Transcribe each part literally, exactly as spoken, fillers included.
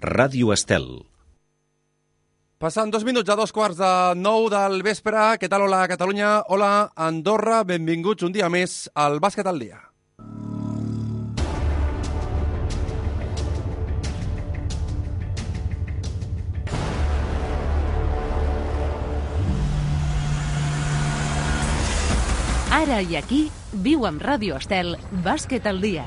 Ràdio Estel. Passant dos minuts a dos quarts de nou del vespre. Què tal? Hola, Catalunya. Hola, Andorra. Benvinguts un dia més al Bàsquet al Dia. Ara i aquí, viu amb Ràdio Estel, Bàsquet al Dia.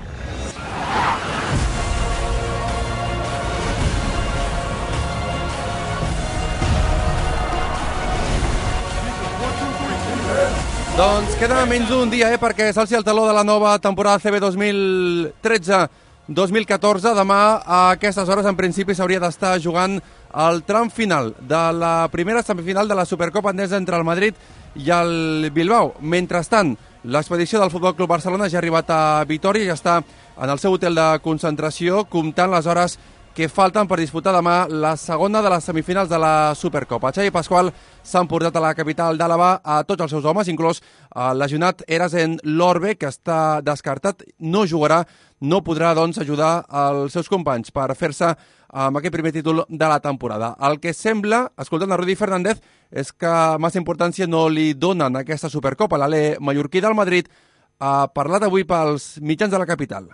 Doncs queda menys d'un dia, eh, perquè s'alci el taló de la nova temporada C B dos mil tretze dos mil catorze. Demà, a aquestes hores, en principi, s'hauria d'estar jugant el tram final de la primera semifinal de la Supercopa Endesa entre el Madrid i el Bilbao. Mentrestant, l'expedició del Futbol Club Barcelona ja ha arribat a Vitòria i ja està en el seu hotel de concentració, comptant les hores que falten per disputar demà la segona de les semifinals de la Supercopa. Xavi Pasqual s'ha emportat a la capital d'Àlaba a tots els seus homes, inclús el legionat Erasen Lorbe, que està descartat, no jugarà, no podrà doncs ajudar els seus companys per fer-se amb aquest primer títol de la temporada. El que sembla, escoltant a Rudi Fernández, és que massa importància no li donen a aquesta Supercopa. L'ale mallorquí del Madrid ha parlat avui pels mitjans de la capital.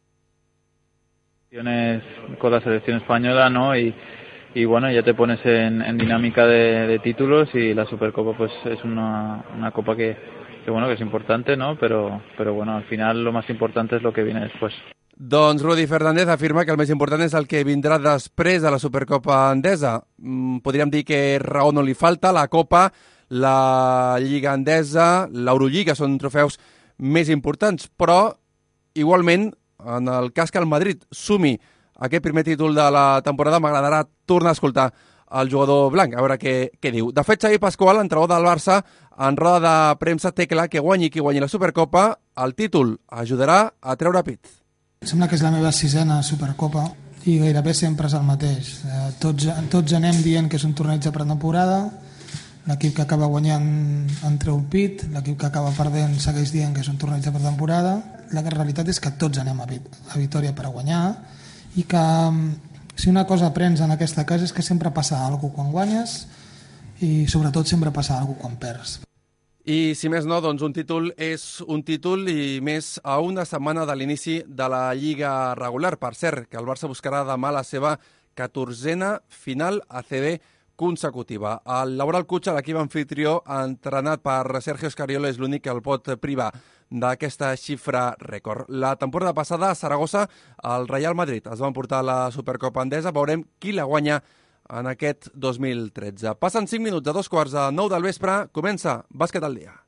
Con la selección española, ¿no? Y, y bueno, ya te pones en, en dinámica de, de títulos, y la Supercopa pues es una, una copa que, que bueno, que es importante, ¿no? Pero, pero bueno, al final lo más importante es lo que viene después. Doncs Rudi Fernández afirma que el més important és el que vindrà després de la Supercopa Endesa. Mm, podríem dir que raó no li falta. La Copa, la Lliga Endesa, l'Eurolliga són trofeus més importants, però igualment, en el cas que el Madrid sumi aquest primer títol de la temporada, m'agradarà tornar a escoltar el jugador blanc, a veure què, què diu. De fet, Xavi Pasqual, entrenador del Barça, en roda de premsa té clar que guanyi qui guanyi la Supercopa, el títol ajudarà a treure pit. Em sembla que és la meva sisena Supercopa i gairebé sempre és el mateix. Eh, tots, tots anem dient que és un torneig de pretemporada, l'equip que acaba guanyant en treu pit, l'equip que acaba perdent segueix dient que és un torneig de pretemporada. La realitat és que tots anem a, a Vitòria per a guanyar, i que si una cosa aprens en aquesta casa és que sempre passa alguna cosa quan guanyes i sobretot sempre passa alguna cosa quan perds. I si més no, doncs un títol és un títol, i més a una setmana de l'inici de la Lliga regular. Per cert, que el Barça buscarà demà la seva catorzena final A C B consecutiva. El Laboral Cutxa, l'equip anfitrió, entrenat per Sergio Scariolo, és l'únic que el pot privar d'aquesta xifra rècord. La temporada passada a Saragossa el Real Madrid es va emportar la Supercopa Endesa. Veurem qui la guanya en aquest dos mil tretze. Passen cinc minuts a dos quarts de nou del vespre. Comença Bàsquet al Dia.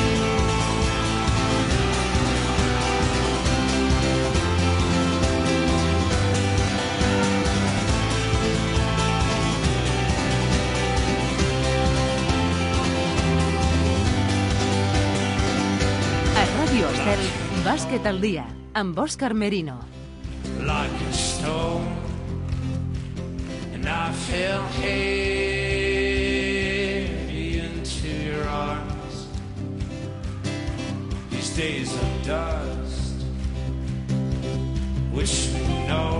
Ràdio Estel, Bàsquet al Dia, amb Òscar Merino. Like a stone, and I fell heavy into your arms. These days of dust, wish me no.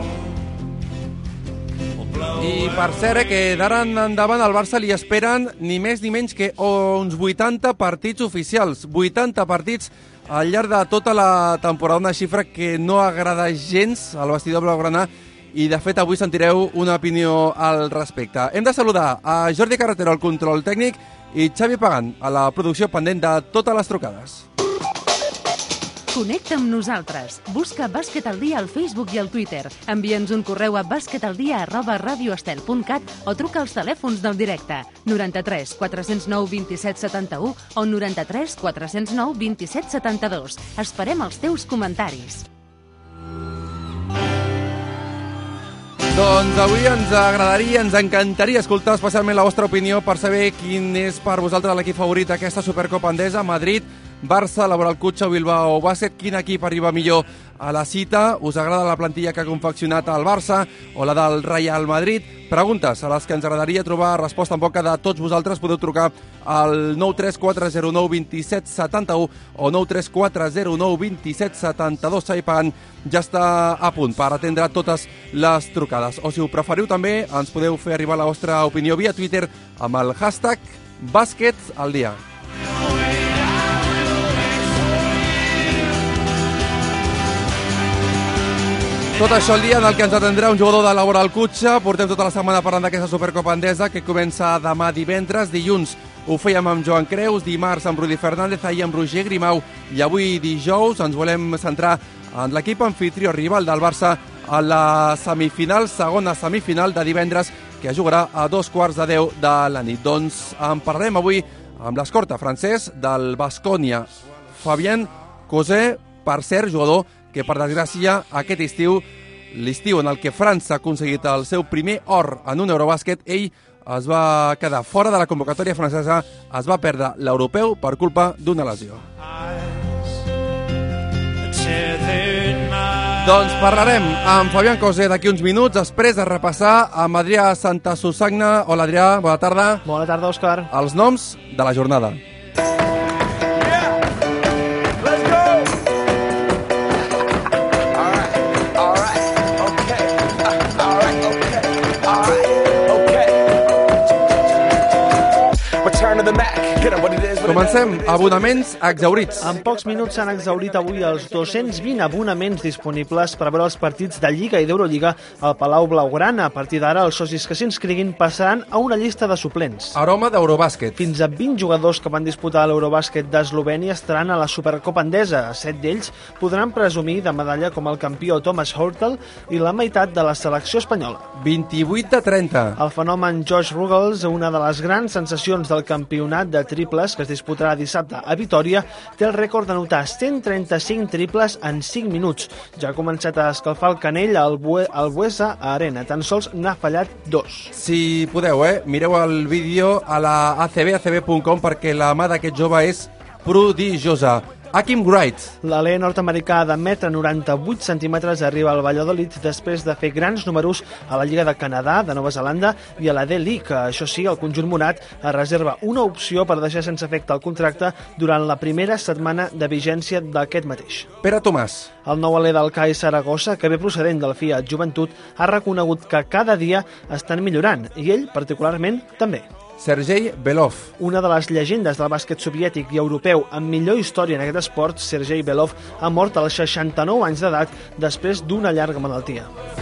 I per cert, que d'ara en endavant al Barça li esperen ni més ni menys que uns vuitanta partits oficials. vuitanta partits al llarg de tota la temporada, una xifra que no agrada gens al vestidor blaugrana, i de fet avui sentireu una opinió al respecte. Hem de saludar a Jordi Carretero al control tècnic i Xavi Pagant a la producció, pendent de totes les trucades. Connecta amb nosaltres. Busca Bàsquet al Dia al Facebook i al Twitter. Envia'ns un correu a basquetaldia arroba radioestel punt cat o truca als telèfons del directe noranta-tres quatre zero nou vint-i-set setanta-u o noranta-tres quatre zero nou vint-i-set setanta-dos. Esperem els teus comentaris. Doncs avui ens agradaria, ens encantaria escoltar especialment la vostra opinió per saber quin és per vosaltres l'equip favorit d'aquesta Supercopa Endesa. Madrid, Barça, Laboral Cutxa o Bilbao Bàsquet. Quin equip arriba millor a la cita? Us agrada la plantilla que ha confeccionat el Barça o la del Real Madrid? Preguntes a les que ens agradaria trobar resposta en boca de tots vosaltres. Podeu trucar al nou tres quatre zero nou dos set set u o nou tres quatre zero nou dos set set dos. Saipan ja està a punt per atendre totes les trucades. O si ho preferiu també ens podeu fer arribar la vostra opinió via Twitter amb el hashtag Bàsquet al dia. Tot això el dia en el que ens atendrà un jugador de Laboral Cutxa. Portem tota la setmana parlant d'aquesta Supercopa Endesa que comença demà divendres. Dilluns ho fèiem amb Joan Creus, dimarts amb Rudi Fernández, ahir amb Roger Grimau i avui dijous ens volem centrar en l'equip anfitrió rival del Barça a la semifinal, segona semifinal de divendres que jugarà a dos quarts de deu de la nit. Doncs en parlarem avui amb l'escorta francès del Baskonia, Fabien Causé, per cert, jugador que per desgràcia aquest estiu, l'estiu en el que França ha aconseguit el seu primer or en un Eurobàsquet, ell es va quedar fora de la convocatòria francesa, es va perdre l'europeu per culpa d'una lesió. Doncs parlarem amb Fabien Causé d'aquí uns minuts, després de repassar amb Adrià Santasusagna. Hola Adrià, bona tarda. Bona tarda, Òscar. Els noms de la jornada. Comencem. Abonaments exhaurits. En pocs minuts s'han exhaurit avui els dos-cents vint abonaments disponibles per veure els partits de Lliga i d'Eurolliga al Palau Blaugrana. A partir d'ara, els socis que s'inscriguin passaran a una llista de suplents. Aroma d'Eurobàsquet. Fins a vint jugadors que van disputar l'Eurobàsquet d'Eslovènia estaran a la Supercopa Endesa. Set d'ells podran presumir de medalla com el campió Thomas Hurtel i la meitat de la selecció espanyola. vint-i-vuit de trenta. El fenomen Josh Ruggles, una de les grans sensacions del campionat de triples que es disputarà dissabte a Vitòria, té el rècord d'anotar cent trenta-cinc triples en cinc minuts. Ja ha començat a escalfar el canell al, Bue al Buesa Arena. Tan sols n'ha fallat dos. Si podeu, eh, mireu el vídeo a la A C B, a c b punt com, perquè la mà d'aquest jove és prodigiosa. Hakim Wright. L'alè nord-americà de metre noranta-vuit centímetres arriba al Valladolid després de fer grans números a la Lliga de Canadà, de Nova Zelanda i a la D-League. Això sí, el conjunt morat es reserva una opció per deixar sense efecte el contracte durant la primera setmana de vigència d'aquest mateix. Pere Tomàs. El nou alè del C A I Saragossa, que ve procedent del Fiat Joventut, ha reconegut que cada dia estan millorant, i ell, particularment, també. Sergei Belov. Una de les llegendes del bàsquet soviètic i europeu amb millor història en aquest esport, Sergei Belov, ha mort als seixanta-nou anys d'edat després d'una llarga malaltia.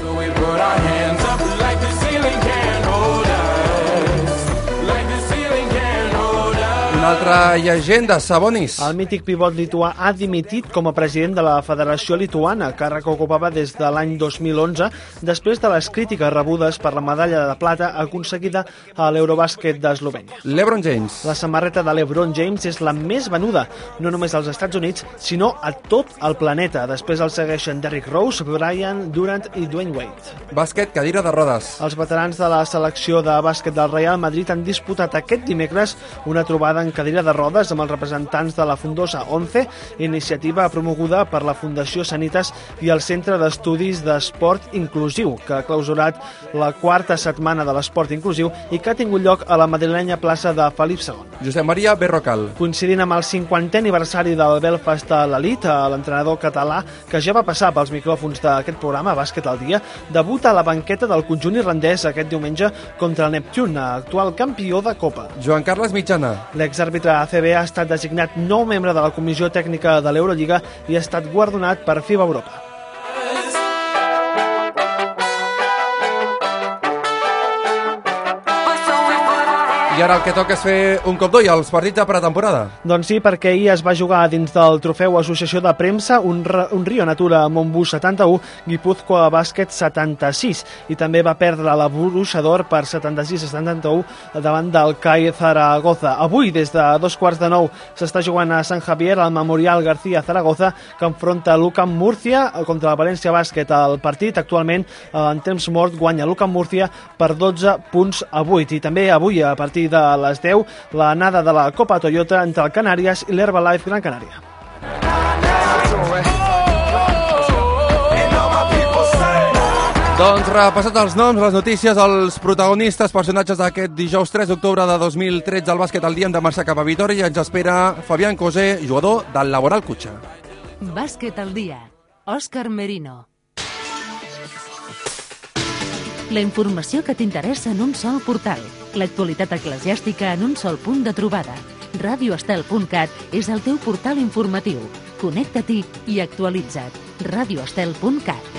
Una altra llegenda, Sabonis. El mític pivot lituà ha dimitit com a president de la Federació Lituana, càrrec que ocupava des de l'any dos mil onze, després de les crítiques rebudes per la medalla de plata aconseguida a l'Eurobàsquet d'Eslovènia. LeBron James. La samarreta de LeBron James és la més venuda, no només als Estats Units, sinó a tot el planeta. Després el segueixen Derrick Rose, Brian Durant i Dwayne Wade. Bàsquet, cadira de rodes. Els veterans de la selecció de bàsquet del Real Madrid han disputat aquest dimecres una trobada en cadira de rodes amb els representants de la Fundosa onze, iniciativa promoguda per la Fundació Sanitas i el Centre d'Estudis d'Esport Inclusiu, que ha clausurat la quarta setmana de l'esport inclusiu i que ha tingut lloc a la madrilenya plaça de Felip segon. Josep Maria Berrocal. Coincidint amb el cinquantè aniversari del Belfast a l'Elit, l'entrenador català, que ja va passar pels micròfons d'aquest programa, Bàsquet al dia, debuta a la banqueta del conjunt irlandès aquest diumenge contra el Neptune, actual campió de Copa. Joan Carles Mitjana. L'exàrbitre A C B ha estat designat nou membre de la Comissió Tècnica de l'Eurolliga i ha estat guardonat per FIBA Europa. I ara el que toca és fer un cop d'ull als partits de pretemporada. Doncs sí, perquè ahir es va jugar dins del trofeu Associació de Premsa un, un Rio Natura Montbus setanta-u, Guipúzcoa Bàsquet setanta-sis, i també va perdre la Bruixador per setanta-sis a setanta-u davant del C A I Zaragoza. Avui, des de dos quarts de nou, s'està jugant a Sant Javier al Memorial García Zaragoza, que enfronta l'Ucam Múrcia contra el València Bàsquet. El partit actualment en temps mort guanya l'Ucam Múrcia per dotze punts a vuit. I també avui, a partir partir de les deu, l'anada de la Copa Toyota entre el Canàries i l'Herbalife Gran Canària. Doncs repassat els noms, les notícies, els protagonistes, personatges d'aquest dijous tres d'octubre de dos mil tretze al bàsquet al dia, hem de marxar cap a Vitòria i ens espera Fabián Cosé, jugador del Laboral Cutxa. Bàsquet al dia. Òscar Merino. La informació que t'interessa en un sol portal. L'actualitat eclesiàstica en un sol punt de trobada. radio estel punt cat és el teu portal informatiu. Connecta-t'hi i actualitza't. radio estel punt cat.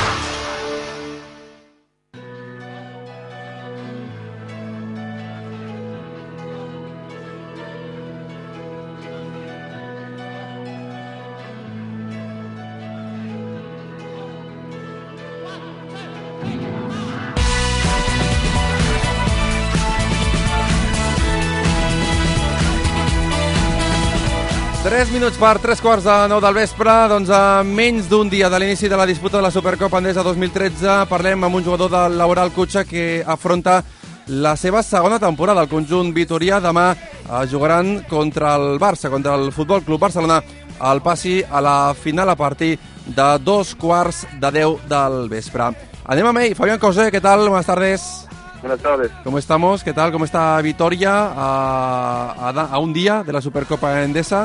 tres minuts per tres quarts de nou del vespre, doncs a menys d'un dia de l'inici de la disputa de la Supercopa Endesa dos mil tretze parlem amb un jugador del Laboral Cutxa que afronta la seva segona temporada al conjunt vitorià. Demà eh, jugaran contra el Barça, contra el Futbol Club Barcelona, al passi a la final a partir de dos quarts de deu del vespre. Anem amb ell, Fabián Cosé, ¿qué tal? Buenas tardes. Buenas tardes. ¿Cómo estamos? ¿Qué tal? ¿Cómo está Vitoria a, a, a un día de la Supercopa Endesa?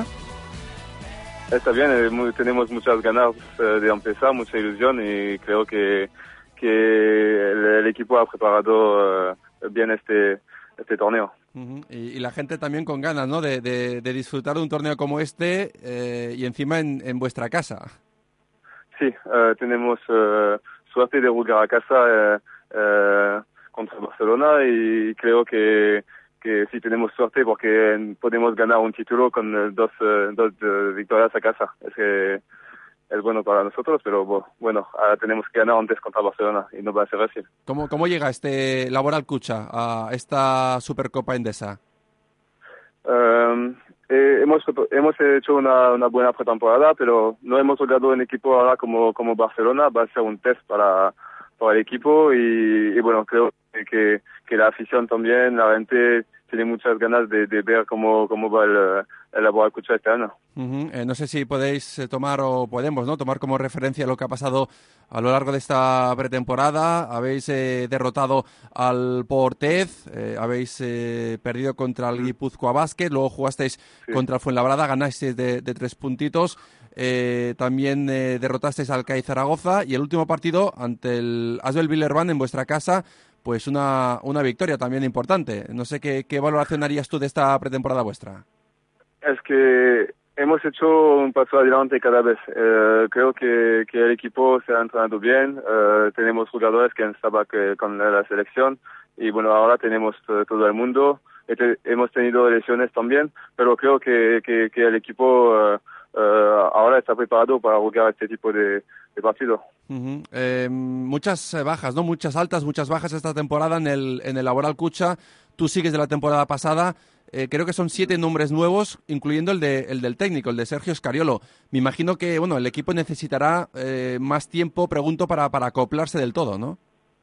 Está bien, eh, muy, tenemos muchas ganas eh, de empezar, mucha ilusión y creo que, que el, el equipo ha preparado eh, bien este, este torneo. Uh-huh. y, y la gente también con ganas, ¿no?, de, de, de disfrutar de un torneo como este eh, y encima en, en vuestra casa. Sí, eh, tenemos eh, suerte de jugar a casa eh, eh, contra Barcelona y creo que que sí tenemos suerte porque podemos ganar un título con dos, uh, dos uh, victorias a casa. Es que es bueno para nosotros, pero bueno, ahora tenemos que ganar antes contra Barcelona y no va a ser fácil. ¿Cómo, cómo llega este Laboral Cutxa a esta Supercopa Endesa? Um, eh, hemos hemos hecho una, una buena pretemporada, pero no hemos jugado en equipo ahora como, como Barcelona. Va a ser un test para, para el equipo y, y bueno, creo que, que la afición también, la gente tiene muchas ganas de, de ver cómo, cómo va el, el Laboral Cutxa este año. Uh-huh. eh, no sé si podéis eh, tomar, o podemos, ¿no?, tomar como referencia lo que ha pasado a lo largo de esta pretemporada. Habéis eh, derrotado al Portez, eh, habéis eh, perdido contra el Guipúzcoa Basket, luego jugasteis sí. contra el Fuenlabrada, ganasteis de, de tres puntitos, eh, también eh, derrotasteis al C A I Zaragoza y el último partido ante el Asbel Villerban en vuestra casa, pues una, una victoria también importante. No sé qué, qué valoración harías tú de esta pretemporada vuestra. Es que hemos hecho un paso adelante cada vez. Eh, creo que, que el equipo se ha entrenado bien. Eh, tenemos jugadores que estaban con la selección y bueno, ahora tenemos todo el mundo. Este, hemos tenido lesiones también, pero creo que, que, que el equipo uh, uh, ahora está preparado para jugar este tipo de, de partido. Uh-huh. eh, muchas bajas, ¿no? Muchas altas, muchas bajas esta temporada en el, en el Laboral Cutxa. Tú sigues de la temporada pasada. Eh, creo que son siete nombres nuevos, incluyendo el, de, el del técnico, el de Sergio Scariolo. Me imagino que bueno, el equipo necesitará eh, más tiempo, pregunto, para, para acoplarse del todo, ¿no?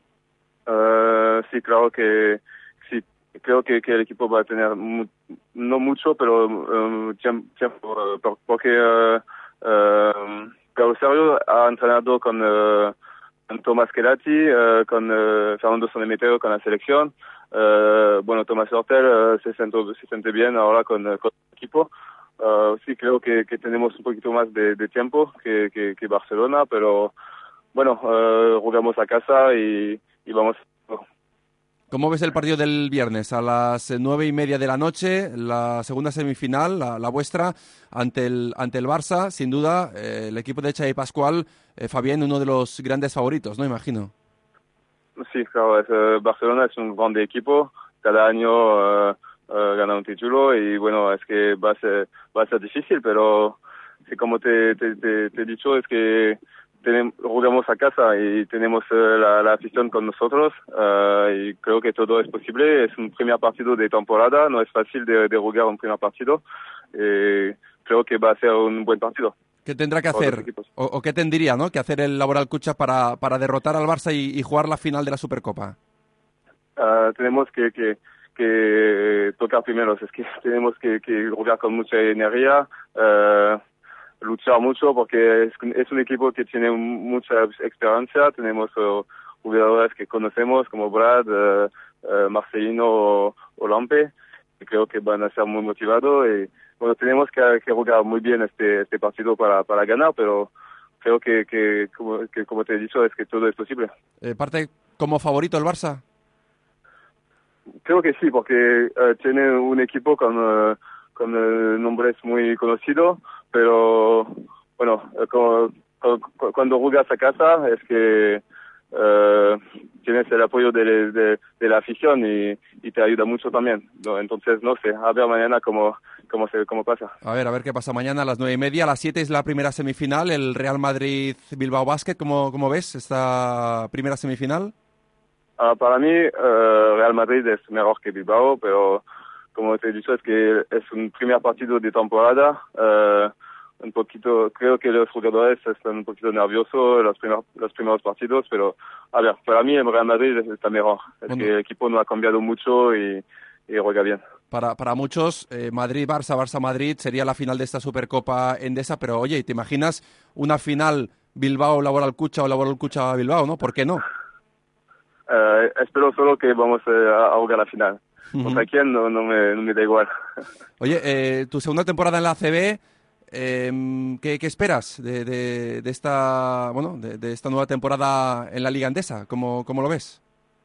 Uh, sí, claro que sí. Creo que, que el equipo va a tener mu no mucho, pero um, tiempo, uh, porque uh, uh, Carlos Sergio ha entrenado con, uh, con Tomás Kelati, uh, con uh, Fernando Sonemetero con la selección. Uh, bueno, Tomás Hortel uh, se, siente, se siente bien ahora con, uh, con el equipo. Uh, sí, creo que, que tenemos un poquito más de, de tiempo que, que, que Barcelona, pero bueno, uh, jugamos a casa y, y vamos. ¿Cómo ves el partido del viernes a las nueve y media de la noche, la segunda semifinal, la, la vuestra, ante el ante el Barça? Sin duda, eh, el equipo de Xavi Pascual, eh, Fabián, uno de los grandes favoritos, ¿no? Imagino. Sí, claro, es, uh, Barcelona es un grande equipo, cada año uh, uh, gana un título y bueno, es que va a ser, va a ser difícil, pero sí, como te, te, te, te he dicho, es que tenemos, jugamos a casa y tenemos uh, la, la afición con nosotros uh, y creo que todo es posible. Es un primer partido de temporada, no es fácil de, de jugar un primer partido. Eh, creo que va a ser un buen partido. ¿Qué tendrá que hacer, o, o qué tendría, ¿no?, que hacer el Laboral Cutxa para, para derrotar al Barça y, y jugar la final de la Supercopa? Uh, tenemos que, que, que tocar primero, es que tenemos que, que jugar con mucha energía, uh, luchar mucho porque es, es un equipo que tiene mucha experiencia, tenemos uh, jugadores que conocemos como Brad, uh, uh, Marcelino o, o Lampe, que creo que van a ser muy motivados y bueno, tenemos que, que jugar muy bien este, este partido para, para ganar, pero creo que, que, como, que, como te he dicho, es que todo es posible. Eh, ¿Parte como favorito el Barça? Creo que sí, porque uh, tiene un equipo con, uh, con uh, nombres muy conocidos, pero bueno, uh, como, como, cuando juegas a casa es que uh, tienes el apoyo de, de, de la afición y, y te ayuda mucho también, ¿no? Entonces, no sé, a ver mañana cómo, cómo, se, cómo pasa. A ver, a ver qué pasa mañana a las nueve y media. A las siete es la primera semifinal, el Real Madrid-Bilbao Basket. ¿Cómo, cómo ves esta primera semifinal? Uh, para mí, uh, Real Madrid es mejor que Bilbao, pero como te he dicho, es que es un primer partido de temporada. Uh, un poquito, creo que los jugadores están un poquito nerviosos los primeros, los primeros partidos, pero a ver, para mí el Real Madrid está mejor. Es bueno, que el equipo no ha cambiado mucho y, y juega bien. Para, para muchos, eh, Madrid-Barça, Barça-Madrid sería la final de esta Supercopa Endesa, pero oye, ¿te imaginas una final Bilbao-Laboral Cucha o Laboral Cucha-Bilbao, no? ¿Por qué no? Uh, espero solo que vamos a, a jugar la final. Uh-huh. ¿Contra quién? No, no, me, no me da igual. Oye, eh, tu segunda temporada en la A C B, eh, ¿qué, qué esperas de, de, de esta bueno de, de esta nueva temporada en la Liga Endesa? ¿Cómo, cómo lo ves?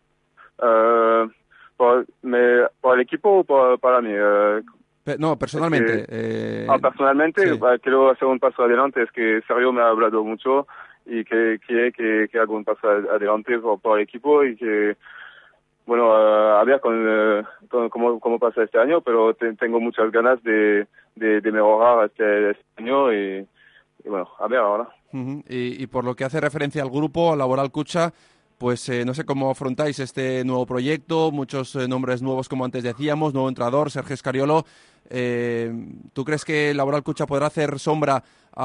Uh, por, me, ¿Por el equipo o por, para mí? Uh, Pe- no, personalmente. Es que, eh, ah, personalmente, sí. uh, quiero hacer un paso adelante. Es que Sergio me ha hablado mucho y que quiere que, que haga un paso adelante por, por el equipo y que, bueno, uh, a ver con, uh, con, cómo, cómo pasa este año, pero te, tengo muchas ganas de, de, de mejorar este, este año y, y, bueno, a ver ahora. Uh-huh. y, y por lo que hace referencia al grupo, Laboral Cucha, pues eh, no sé cómo afrontáis este nuevo proyecto, muchos eh, nombres nuevos como antes decíamos, nuevo entrenador, Sergio Scariolo. Eh, ¿Tú crees que Laboral Cucha podrá hacer sombra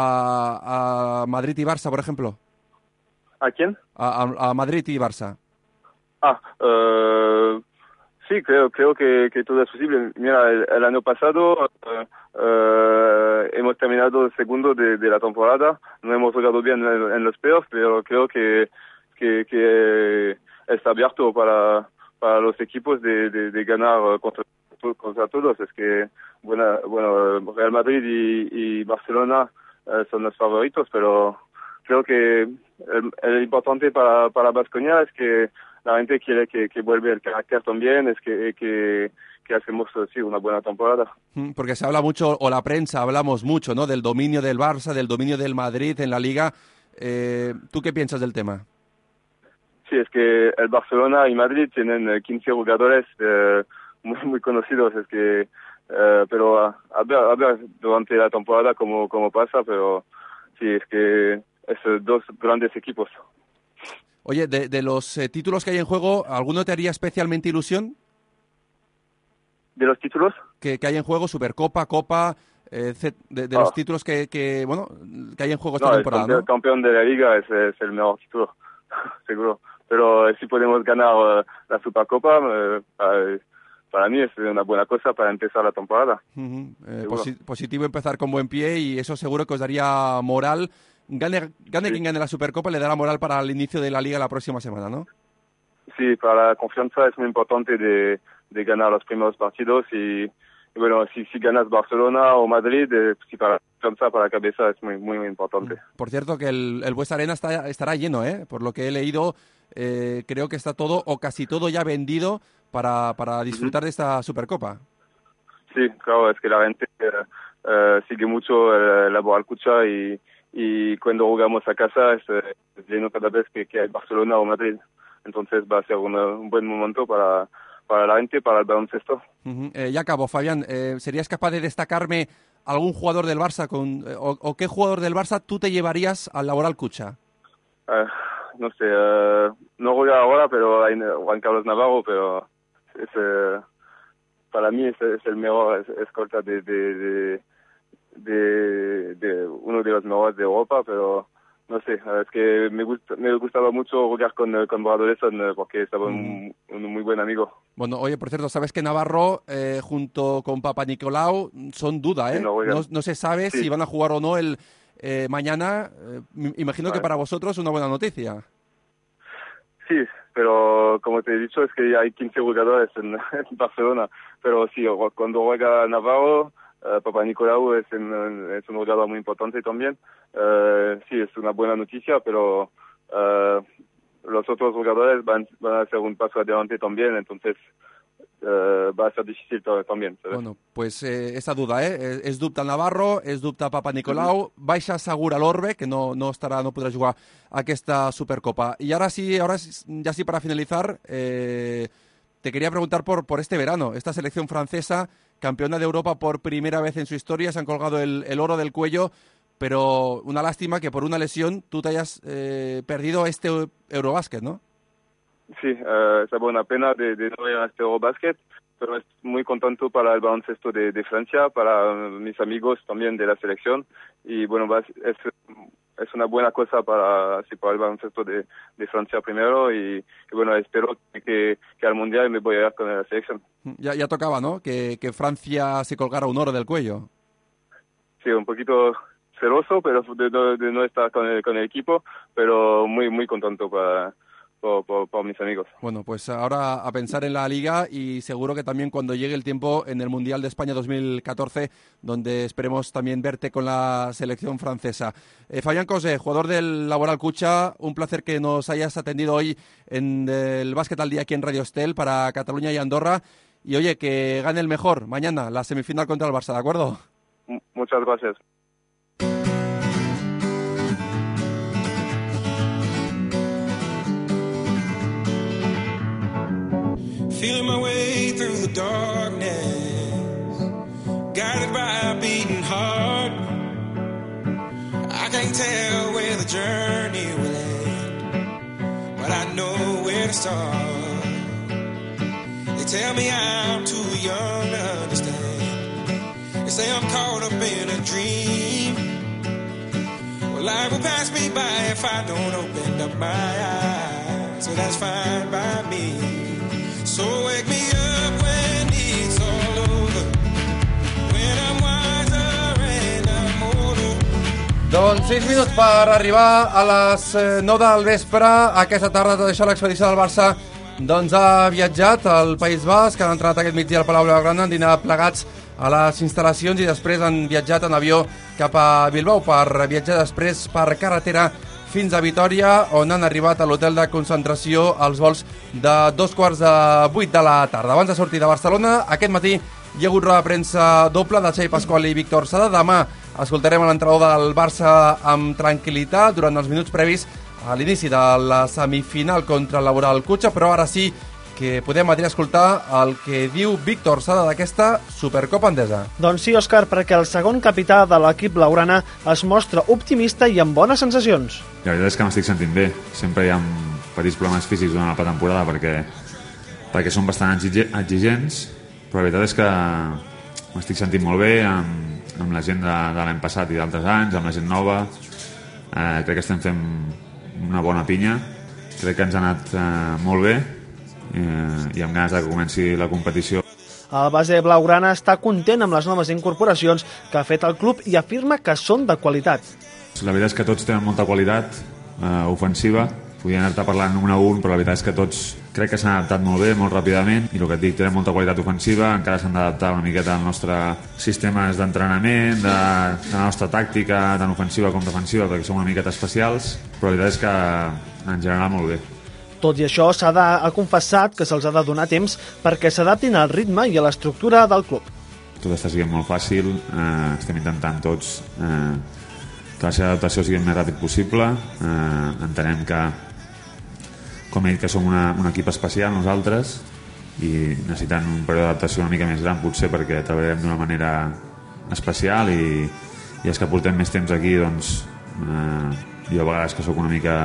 a, a Madrid y Barça, por ejemplo? ¿A quién? A, a, a Madrid y Barça. Ah, uh, sí, creo creo que, que todo es posible. Mira, el, el año pasado uh, uh, hemos terminado segundo de, de la temporada. No hemos jugado bien en, en los playoffs, pero creo que, que, que está abierto para, para los equipos de, de, de ganar contra, contra todos. Es que, bueno, bueno Real Madrid y, y Barcelona uh, son los favoritos, pero creo que el, el importante para, para Baskonia es que la gente quiere que, que vuelva el carácter también, es que, que, que hacemos sí, una buena temporada. Porque se habla mucho, o la prensa hablamos mucho, ¿no? Del dominio del Barça, del dominio del Madrid en la Liga. Eh, ¿Tú qué piensas del tema? Sí, es que el Barcelona y Madrid tienen quince jugadores eh, muy, muy conocidos, es que, eh, pero a, a, ver, a ver durante la temporada cómo, cómo pasa, pero sí, es que es dos grandes equipos. Oye, de, de los eh, títulos que hay en juego, ¿alguno te haría especialmente ilusión? ¿De los títulos? Que, que hay en juego, Supercopa, Copa, eh, de, de oh. los títulos que, que, bueno, que hay en juego esta no, temporada, el campeón, ¿no? campeón de la Liga es, es el mejor título, seguro. Pero eh, si podemos ganar uh, la Supercopa, uh, para, para mí es una buena cosa para empezar la temporada. Uh-huh. eh, posi- positivo empezar con buen pie y eso seguro que os daría moral. Gane, gane sí. Quien gane la Supercopa le dará moral para el inicio de la Liga la próxima semana, ¿no? Sí, para la confianza es muy importante de, de ganar los primeros partidos y, y bueno, si, si ganas Barcelona o Madrid, eh, sí, para la confianza, para la cabeza es muy, muy, muy importante. Por cierto, que el, el Buesa Arena está, estará lleno, ¿eh? Por lo que he leído, eh, creo que está todo o casi todo ya vendido para, para disfrutar uh-huh. de esta Supercopa. Sí, claro, es que la gente eh, eh, sigue mucho el, el Laboral Cucha y y cuando jugamos a casa es, es lleno cada vez que, que hay Barcelona o Madrid. Entonces va a ser una, un buen momento para, para la gente, para el baloncesto. Uh-huh. Eh, ya acabo, Fabián. Eh, ¿Serías capaz de destacarme algún jugador del Barça con, eh, o, o qué jugador del Barça tú te llevarías al Laboral Cucha? Uh, no sé, uh, no juega ahora, pero hay Juan Carlos Navarro, pero es, uh, para mí es, es el mejor es, escolta de... de, de De, de uno de los mejores de Europa, pero no sé, es que me, gusta, me gustaba mucho jugar con, con Brad Oleson porque estaba mm. un, un muy buen amigo. Bueno, oye, por cierto, sabes que Navarro eh, junto con Papanikolaou son duda, ¿eh? Sí, no, no, no se sabe sí. si van a jugar o no el eh, mañana. Eh, imagino vale. que para vosotros es una buena noticia. Sí, pero como te he dicho, es que hay quince jugadores en, en Barcelona. Pero sí, cuando juega Navarro, uh, Papanikolaou es, es un jugador muy importante también. Uh, sí, es una buena noticia, pero uh, los otros jugadores van, van a hacer un paso adelante también, entonces uh, va a ser difícil también. ¿sabes? Bueno, pues eh, esa duda, ¿eh? És dubte Navarro, és dubte Papanikolaou, mm-hmm. baixa segur a l'Orbe, que no, no, estarà, no podrà jugar aquesta Supercopa. Y ahora sí, ahora ya sí para finalizar, eh, te quería preguntar por, por este verano, esta selección francesa, campeona de Europa por primera vez en su historia, se han colgado el, el oro del cuello, pero una lástima que por una lesión tú te hayas eh, perdido este Eurobasket, ¿no? Sí, uh, es una buena pena de, de no ir a este Eurobasket, pero estoy muy contento para el baloncesto de, de Francia, para mis amigos también de la selección, y bueno, es, es una buena cosa para, sí, para el baloncesto de, de Francia primero, y, y bueno, espero que, que al Mundial me voy a ir con la selección. Ya, ya tocaba, ¿no?, que, que Francia se colgara un oro del cuello. Sí, un poquito celoso pero de, de, de no estar con el, con el equipo, pero muy, muy contento para... Por, por, por mis amigos. Bueno, pues ahora a pensar en la Liga y seguro que también cuando llegue el tiempo en el Mundial de España dos mil catorce, donde esperemos también verte con la selección francesa. Eh, Fabián Cosé, jugador del Laboral Cucha, un placer que nos hayas atendido hoy en el Básquet al Día aquí en Radio Estel para Cataluña y Andorra. Y oye, que gane el mejor mañana, la semifinal contra el Barça, ¿de acuerdo? M- muchas gracias. Feeling my way through the darkness, guided by a beating heart. I can't tell where the journey will end, but I know where to start. They tell me I'm too young to understand. They say I'm caught up in a dream. Well, life will pass me by if I don't open up my eyes. So that's fine by me. So wake me up when it's all over, when I'm wiser and I'm older. Doncs sis minuts per arribar a les nou del vespre. Aquesta tarda, tot això, l'expedició del Barça doncs ha viatjat al País Basc, han entrat aquest migdia al Palau Blaugrana, han dinat plegats a les instal·lacions i després han viatjat en avió cap a Bilbao per viatjar després per carretera fins a Vitòria, on han arribat a l'hotel de concentració als vols de dos quarts de vuit de la tarda. Abans de sortir de Barcelona, aquest matí hi ha hagut roda de premsa doble de Xavi Pasqual i Víctor Sada. Demà escoltarem l'entrenador del Barça amb tranquil·litat durant els minuts previs a l'inici de la semifinal contra el Laboral Cucha, però ara sí que podem adriar a escoltar el que diu Víctor Sada d'aquesta Supercopa Endesa. Doncs sí, Òscar, perquè el segon capità de l'equip blaugrana es mostra optimista i amb bones sensacions. La veritat és que m'estic sentint bé. Sempre hi ha petits problemes físics durant la pretemporada perquè, perquè són bastant exigents, però la veritat és que m'estic sentint molt bé amb, amb la gent de, de l'any passat i d'altres anys, amb la gent nova. Eh, crec que estem fent una bona pinya. Crec que ens ha anat eh, molt bé i amb ganes que comenci la competició. El base blaugrana està content amb les noves incorporacions que ha fet el club i afirma que són de qualitat. La veritat és que tots tenen molta qualitat eh, ofensiva. Podien anar parlant un a un, però la veritat és que tots crec que s'han adaptat molt bé, molt ràpidament, i el que et dic, tenen molta qualitat ofensiva, encara s'han d'adaptar una miqueta als nostres sistemes d'entrenament, de, de la nostra tàctica, tant ofensiva com defensiva, perquè som una miqueta especials, però la veritat és que en general molt bé. Tot i això, Sada ha confessat que se'ls ha de donar temps perquè s'adaptin al ritme i a l'estructura del club. Tot està sent molt fàcil, eh, estem intentant tots eh, que la seva adaptació sigui el més ràpid possible. Eh, entenem que, com he dit, que som una, un equip especial nosaltres i necessitant un període d'adaptació una mica més gran potser perquè treballarem d'una manera especial i, i els que portem més temps aquí, doncs, eh, jo a vegades que sóc una mica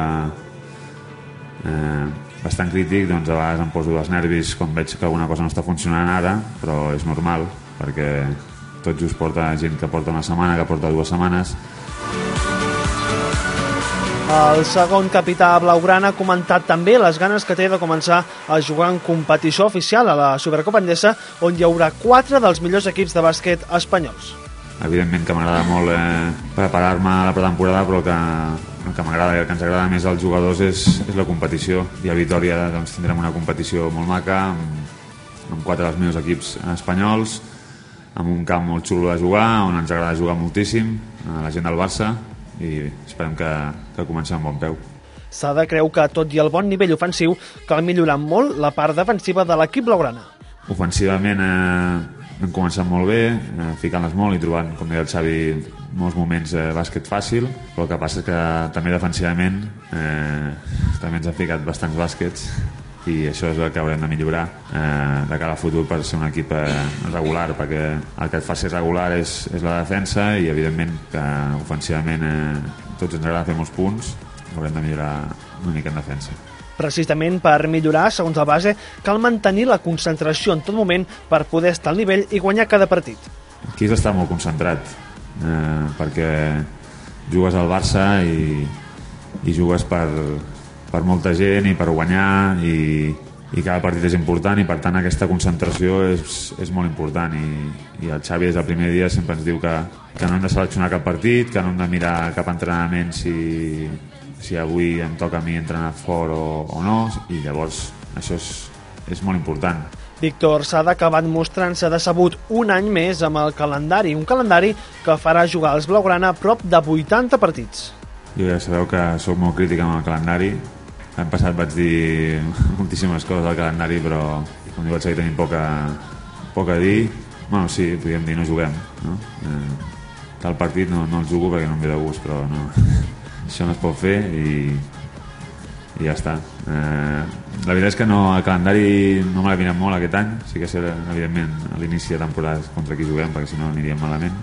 Eh, bastant crític, doncs a vegades em poso dels nervis quan veig que alguna cosa no està funcionant ara, però és normal perquè tot just porta gent que porta una setmana, que porta dues setmanes. El segon capità blaugrana ha comentat també les ganes que té de començar a jugar en competició oficial a la Supercopa Endesa, on hi haurà quatre dels millors equips de bàsquet espanyols. Evidentment que m'agrada molt eh, preparar-me a la pretemporada, però que el que m'agrada i el que ens agrada més als jugadors és, és la competició. I a Vitoria doncs, tindrem una competició molt maca, amb, amb quatre dels meus equips espanyols, amb un camp molt xulo de jugar, on ens agrada jugar moltíssim, a la gent del Barça, i esperem que, que comencem amb bon peu. Sada creu que, tot i el bon nivell ofensiu, cal millorar molt la part defensiva de l'equip blaugrana. Ofensivament eh, hem començat molt bé, eh, ficant-les molt i trobant, com deia el Xavi, molts moments de eh, bàsquet fàcil, però el que passa és que també defensivament eh, també ens ha ficat bastants bàsquets, i això és el que haurem de millorar eh, de cara al futur per ser un equip eh, regular, perquè el que et fa ser regular és, és la defensa, i evidentment que ofensivament eh, tots ens agrada fer molts punts, haurem de millorar una mica en defensa. Precisament per millorar, segons la base, cal mantenir la concentració en tot moment per poder estar al nivell i guanyar cada partit. Aquí has d'estar molt concentrat eh, perquè jugues al Barça i, i jugues per per molta gent i per guanyar, i, i cada partit és important, i per tant aquesta concentració és, és molt important, i, i el Xavi des del primer dia sempre ens diu que, que no hem de seleccionar cap partit, que no hem de mirar cap entrenament si, si avui em toca a mi entrenar fort o, o no, i llavors això és, és molt important. Víctor s'ha acabat mostrant-se decebut un any més amb el calendari, un calendari que farà jugar als blaugrana prop de vuitanta partits. Jo ja sabeu que sóc molt crític amb el calendari. L'any passat vaig dir moltíssimes coses al calendari, però com diu el Xavi tenim poca, poc a dir. Bueno, sí, podríem dir no juguem, no? Eh, tal partit no, no el jugo perquè no em ve de gust, però no, això no es pot fer, i, i ja està. Eh, la veritat és que no, el calendari no me l'ha mirat molt aquest any, sí que serà evidentment a l'inici de temporada contra qui juguem, perquè si no aniríem malament.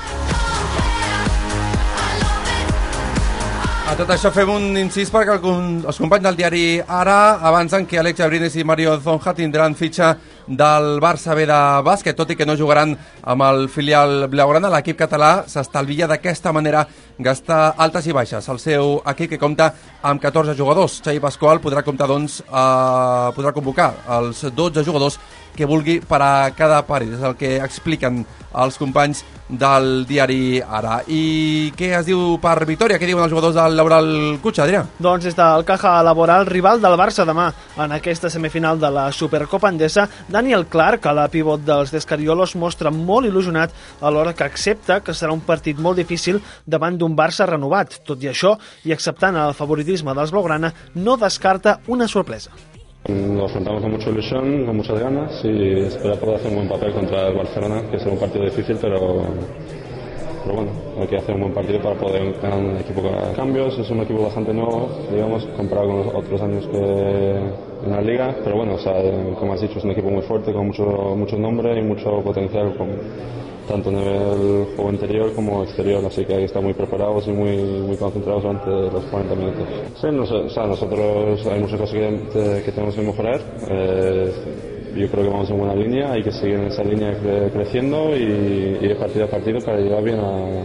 A tot això fem un incís perquè els companys del diari Ara avancen que Àlex Abrines i Mario Zonja tindran fitxa del Barça B de bàsquet, tot i que no jugaran amb el filial blaugrana. L'equip català s'estalvia d'aquesta manera gastar altes i baixes. El seu equip, que compta amb catorze jugadors. Xavi Pasqual podrà comptar, doncs, eh, podrà convocar els dotze jugadors que vulgui per a cada partit. És el que expliquen els companys del diari Ara. I què es diu per Vitoria? Què diuen els jugadors del Laboral Cutxa, Adrià? Doncs des del Caja Laboral, rival del Barça demà en aquesta semifinal de la Supercopa Endesa, Daniel Clark, a la pivot dels Descariolos, mostra molt il·lusionat alhora que accepta que serà un partit molt difícil davant d'un Barça renovat. Tot i això, i acceptant el favoritisme dels blaugrana, no descarta una sorpresa. Lo afrontamos con mucha ilusión, con muchas ganas, y espero poder hacer un buen papel contra el Barcelona, que será un partido difícil, pero, pero bueno, hay que hacer un buen partido para poder ganar un equipo con cambios. Es un equipo bastante nuevo, digamos, comparado con los otros años que en la liga, pero bueno, o sea, como has dicho, es un equipo muy fuerte, con mucho, muchos nombres y mucho potencial, con, tanto a nivel juego interior como exterior, así que hay que estar muy preparados y muy, muy concentrados durante los cuarenta minutos. Sí, no sé, o sea, nosotros hay muchas cosas que, que tenemos que mejorar. Eh, yo creo que vamos en buena línea, hay que seguir en esa línea cre creciendo y ir partido a partido para llegar bien a...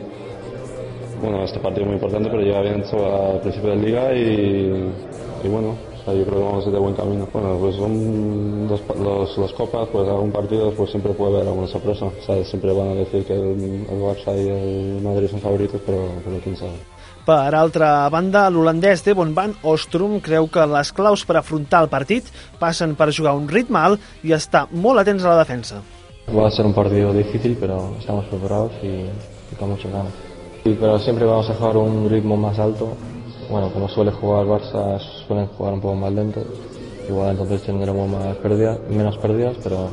Bueno, este partido es muy importante, pero llegar bien al principio de la liga y, y bueno, o sea, yo creo que vamos de buen camino. Bueno, pues son los, los, los copas, pues algún partido pues siempre puede haber alguna sorpresa. O sea, siempre van a decir que el, el Barça y el Madrid son favoritos, pero, pero quién sabe. Per altra banda, l'holandès Devon van Ostrom creu que les claus per afrontar el partit passen per jugar un ritme alt i estar molt atents a la defensa. Va a ser un partido difícil, pero estamos preparados y, y con muchas ganas. Sí, pero siempre vamos a jugar un ritmo más alto. Bueno, como suele jugar Barça, suelen jugar un poco más lento. Igual entonces tendremos más pérdidas, menos pérdidas, pero,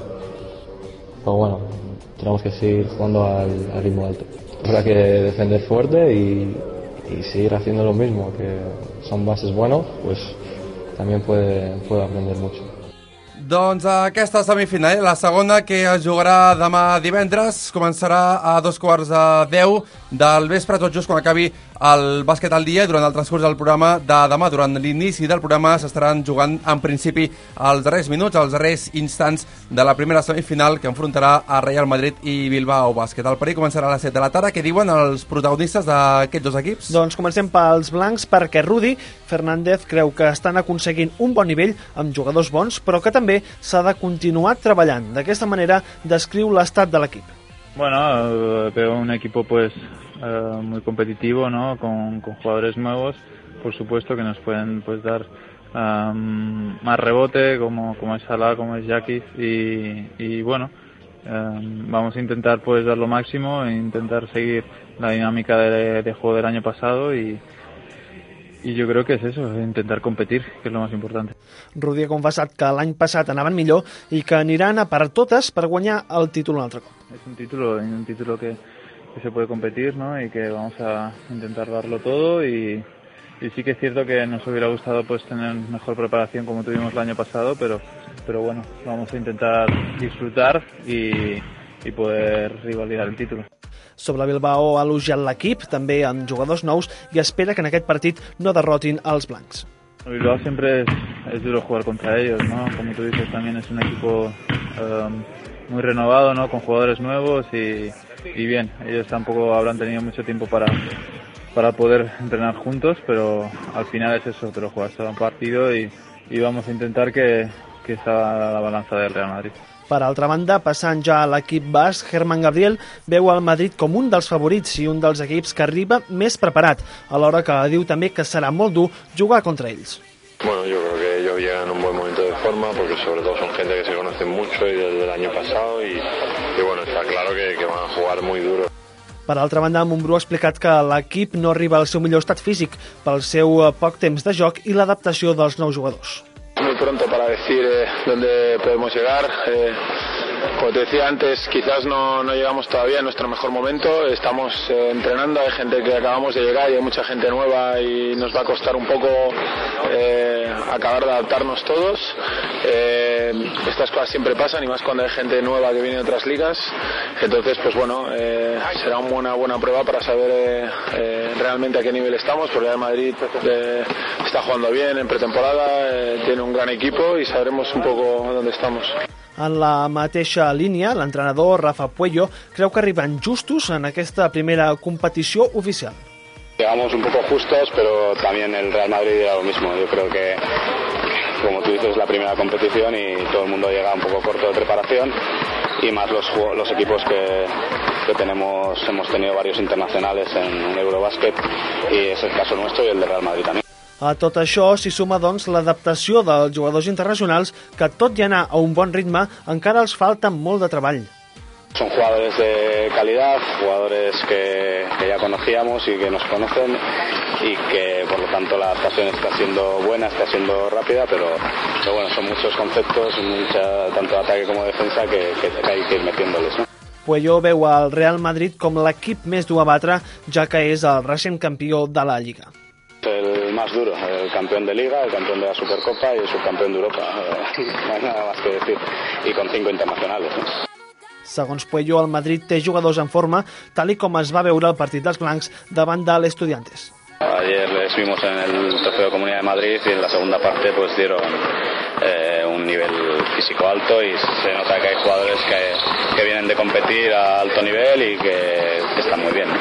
pero bueno, tenemos que seguir jugando al, al ritmo alto. Habrá que defender fuerte y, y seguir haciendo lo mismo, que son bases buenos, pues también puede, puede aprender mucho. Doncs aquesta semifinal, la segona, que es jugarà demà divendres, començarà a dos quarts de deu del vespre, tot just quan acabi el bàsquet al dia i durant el transcurs del programa de demà, durant l'inici del programa, s'estaran jugant en principi els darrers minuts, els darrers instants de la primera semifinal que enfrontarà a Real Madrid i Bilbao Bàsquet. El partit començarà a les set de la tarda. Què diuen els protagonistes d'aquests dos equips? Doncs comencem pels blancs, perquè Rudi Fernández creu que estan aconseguint un bon nivell amb jugadors bons, però que també s'ha de continuar treballant. D'aquesta manera descriu l'estat de l'equip. Bueno, veo un equipo pues uh, muy competitivo, ¿no? Con, con jugadores nuevos, por supuesto, que nos pueden pues dar um, más rebote, como, como es Salah, como es Jackie, y, y bueno, um, vamos a intentar pues dar lo máximo e intentar seguir la dinámica de, de juego del año pasado y I jo crec que és eso, intentar competir, que és lo més important. Rudi ha confessat que l'any passat anaven millor i que aniran a per totes per guanyar el títol un altre cop. Es un título, un título que, que se puede competir, ¿no? Y que vamos a intentar darlo todo y, y sí que es cierto que nos hubiera gustado pues tener mejor preparación como tuvimos el año pasado, pero, pero bueno, vamos a intentar disfrutar y, y poder rivalizar el título. Sobre Bilbao ha elogiat l'equip, també amb jugadors nous, i espera que en aquest partit no derrotin els blancs. Bilbao siempre es, es duro jugar contra ellos, ¿no? Como tú dices, también es un equipo um, muy renovado, ¿no? Con jugadores nuevos y, y bien, ellos tampoco habrán tenido mucho tiempo para, para poder entrenar juntos, pero al final es eso, pero jugar todo un partido y, y vamos a intentar que, que sea la balanza del Real Madrid. Per altra banda, passant ja a l'equip basc, Germán Gabriel veu el Madrid com un dels favorits i un dels equips que arriba més preparat, alhora que diu també que serà molt dur jugar contra ells. Bueno, yo creo que ellos llegan en un buen momento de forma porque sobre todo son gente que se conocen mucho y desde el año pasado y, y bueno, está claro que, que van a jugar muy duro. Per altra banda, Montbrú ha explicat que l'equip no arriba al seu millor estat físic pel seu poc temps de joc i l'adaptació dels nous jugadors. Muy pronto para decir eh, dónde podemos llegar. Eh, como te decía antes, quizás no, no llegamos todavía en nuestro mejor momento. Estamos eh, entrenando, hay gente que acabamos de llegar y hay mucha gente nueva y nos va a costar un poco eh, acabar de adaptarnos todos. Eh, estas cosas siempre pasan y más cuando hay gente nueva que viene de otras ligas. Entonces, pues bueno, eh, será una buena, buena prueba para saber eh, eh, realmente a qué nivel estamos, porque el Madrid eh, está jugando bien en pretemporada, eh, tiene un gran equipo y sabremos un poco dónde estamos. En la mateixa línia, l'entrenador Rafa Puello creu que arriben justos en aquesta primera competició oficial. Llegamos un poco justos, pero también el Real Madrid era lo mismo. Yo creo que, como tú dices, es la primera competición y todo el mundo llega un poco corto de preparación y más los, los equipos que, que tenemos, hemos tenido varios internacionales en Eurobasket y es el caso nuestro y el de Real Madrid también. A tot això s'hi suma, doncs, l'adaptació dels jugadors internacionals que, tot i anar a un bon ritme, encara els falta molt de treball. Son jugadores de calidad, jugadores que, que ya conocíamos y que nos conocen y que por lo tanto la adaptación está siendo buena, está siendo rápida, pero, pero bueno, son muchos conceptos, mucha, tanto ataque como defensa, que, que, que hay que ir metiéndoles, ¿no? Puello veu al Real Madrid com l'equip més dur a batre, ja que és el recent campió de la Lliga. El más duro, el campeón de Liga, el campeón de la Supercopa y el subcampeón de Europa. No hay nada más que decir. Y con cinco internacionales, ¿no? Segons Puello, el Madrid té jugadors en forma, tal i com es va veure el partit dels blancs davant de l'Estudiantes. Ayer les vimos en el Trofeo Comunidad de Madrid y en la segunda parte pues dieron eh, un nivel físico alto y se nota que hay jugadores que, que vienen de competir a alto nivel y que, que están muy bien.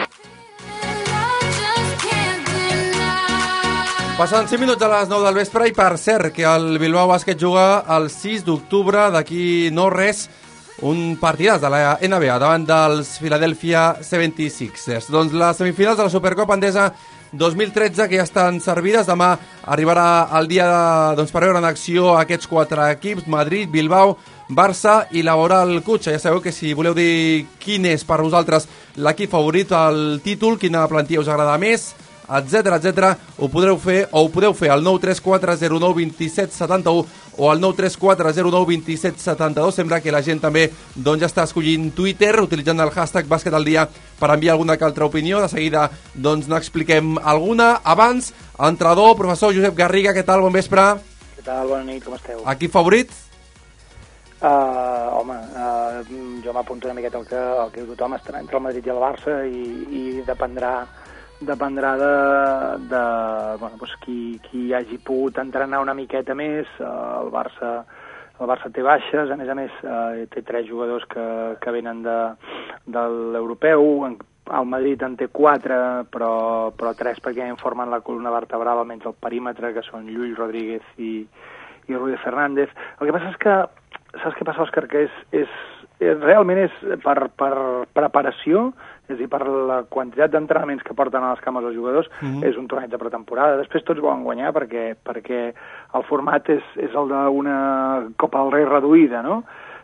Passen cinc minuts a les nou del vespre i per cert que el Bilbao Bàsquet juga el sis d'octubre, d'aquí no res, un partidàs de la N B A davant dels Philadelphia setanta-sixers. Doncs les semifinals de la Supercopa Endesa dos mil tretze que ja estan servides. Demà arribarà el dia de, doncs, per veure en acció aquests quatre equips, Madrid, Bilbao, Barça i Laboral Cutxa. Ja sabeu que si voleu dir quin és per vosaltres l'equip favorit al títol, quina plantilla us agrada més, etcètera, etcètera, ho podreu fer o ho podeu fer al nou tres quatre zero nou dos set set u o al nou tres quatre zero nou dos set set dos. Sembla que la gent també doncs, ja està escollint Twitter utilitzant el hashtag bàsquet al dia per enviar alguna que altra opinió. De seguida doncs n'expliquem alguna. Abans, entrenador, professor Josep Garriga, què tal? Bon vespre. Què tal? Bona nit, com esteu? Equip favorit? Uh, home, uh, jo m'apunto una miqueta al que, al que tothom estarà entre el Madrid i el Barça i, i dependrà dependrà de, de bueno, doncs qui, qui hagi pogut entrenar una miqueta més. El Barça, el Barça té baixes, a més a més eh, té tres jugadors que, que venen de, de l'europeu. El Madrid en té quatre, però, però tres perquè informen la columna vertebral, almenys el perímetre, que són Llull, Rodríguez i, i Rudi Fernández. El que passa és que, saps què passa, Òscar, que és, és, és realment és per, per preparació, és a dir, per la quantitat d'entrenaments que porten a les cames els jugadors, mm-hmm. és un torneig de pretemporada. Després tots volen guanyar perquè, perquè el format és, és el d'una Copa del Rei reduïda, no?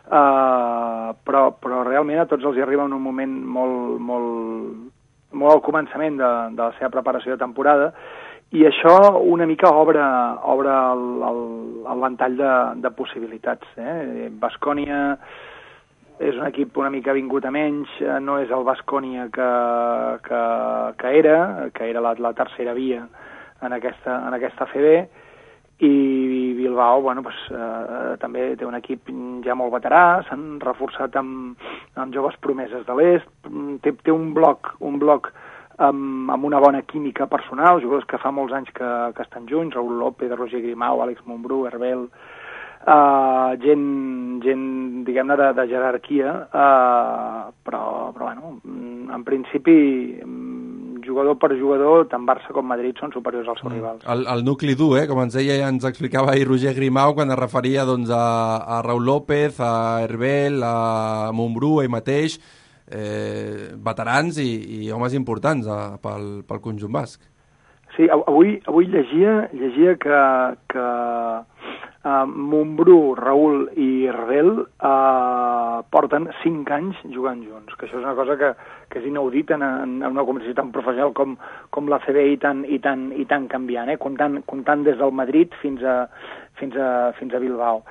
Uh, però, però realment a tots els hi arriba en un moment molt, molt, molt al començament de, de la seva preparació de temporada, i això una mica obre, obre el, el, el ventall de, de possibilitats. Eh? Baskonia és un equip una mica vingut a menys, no és el Baskonia que, que, que era, que era la, la tercera via en aquesta, en aquesta A C B, i Bilbao, bueno, pues, eh, també té un equip ja molt veterà, s'han reforçat amb, amb joves promeses de l'est, té, té un bloc, un bloc amb, amb una bona química personal, jugadors que fa molts anys que, que estan junts, Raúl López, Roger Grimau, Àlex Montbrú, Herbel, Uh, gent, gent diguem-ne, de, de jerarquia, uh, però, però bueno, en principi, jugador per jugador, tant Barça com Madrid són superiors als seus rivals. El, el nucli dur, eh? Com ens deia i ens explicava ahir Roger Grimau quan es referia doncs, a, a Raúl López, a Herbel, a Montbrú, ell mateix, eh, veterans i, i homes importants eh, pel, pel conjunt basc. Sí, avui, avui llegia, llegia que, que uh, Montbrú, Raúl i Herbel uh, porten cinc anys jugant junts, que això és una cosa que, que és inaudita en, en una competició tan professional com, com la C B i tan, i tan, i tan canviant, eh? comptant, comptant des del Madrid fins a, fins a, fins a Bilbao.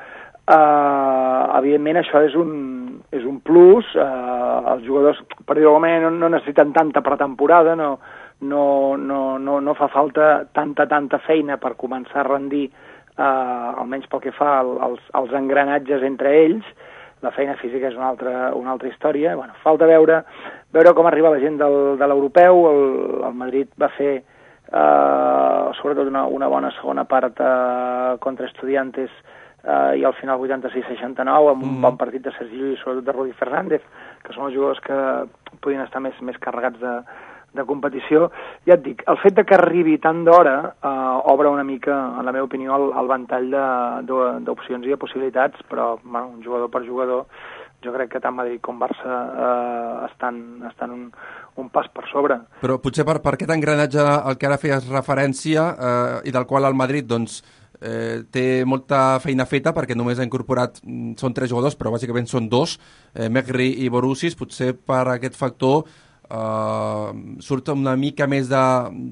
Uh, evidentment això és un, és un plus, uh, els jugadors per dir-ho no, no necessiten tanta pretemporada, no, no, no, no, no fa falta tanta, tanta feina per començar a rendir, eh, almenys pel que fa als, als engranatges entre ells. La feina física és una altra, una altra història. Bueno, falta veure, veure com arriba la gent del, de l'europeu. El, el Madrid va fer eh, sobretot una, una bona segona part eh, contra Estudiantes eh, i al final vuitanta-sis seixanta-nou amb un mm. bon partit de Sergi Llull i sobretot de Rudi Fernández, que són els jugadors que podien estar més, més carregats de de competició. Ja et dic, el fet de que arribi tant d'hora eh, obre una mica, en la meva opinió, el, el ventall d'opcions i de possibilitats, però bueno, un jugador per jugador jo crec que tant Madrid com Barça eh, estan, estan un, un pas per sobre. Però potser per, per aquest engranatge al que ara feies referència eh, i del qual el Madrid doncs, eh, té molta feina feta perquè només ha incorporat, són tres jugadors però bàsicament són dos, eh, Mekri i Borussis, potser per aquest factor Uh, surt una mica més de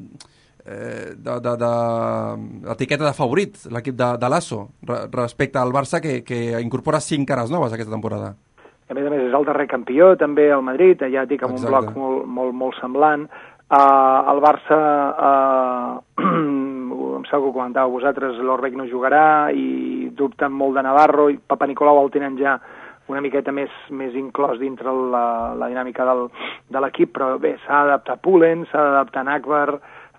eh, de, de, de l'etiqueta de favorit l'equip de, de Lasso re, respecte al Barça que, que incorpora cinc cares noves aquesta temporada. A més a més és el darrer campió també el Madrid, ja dic amb Exacte. un bloc molt, molt, molt semblant. uh, el Barça uh, em sap que ho comentàveu vosaltres, l'Orbeck no jugarà i dubten molt de Navarro i Papa Nicolau el tenen ja una miqueta més, més inclòs dintre la, la dinàmica del, de l'equip, però bé, s'ha d'adaptar Pulen, s'ha d'adaptar Nakbar,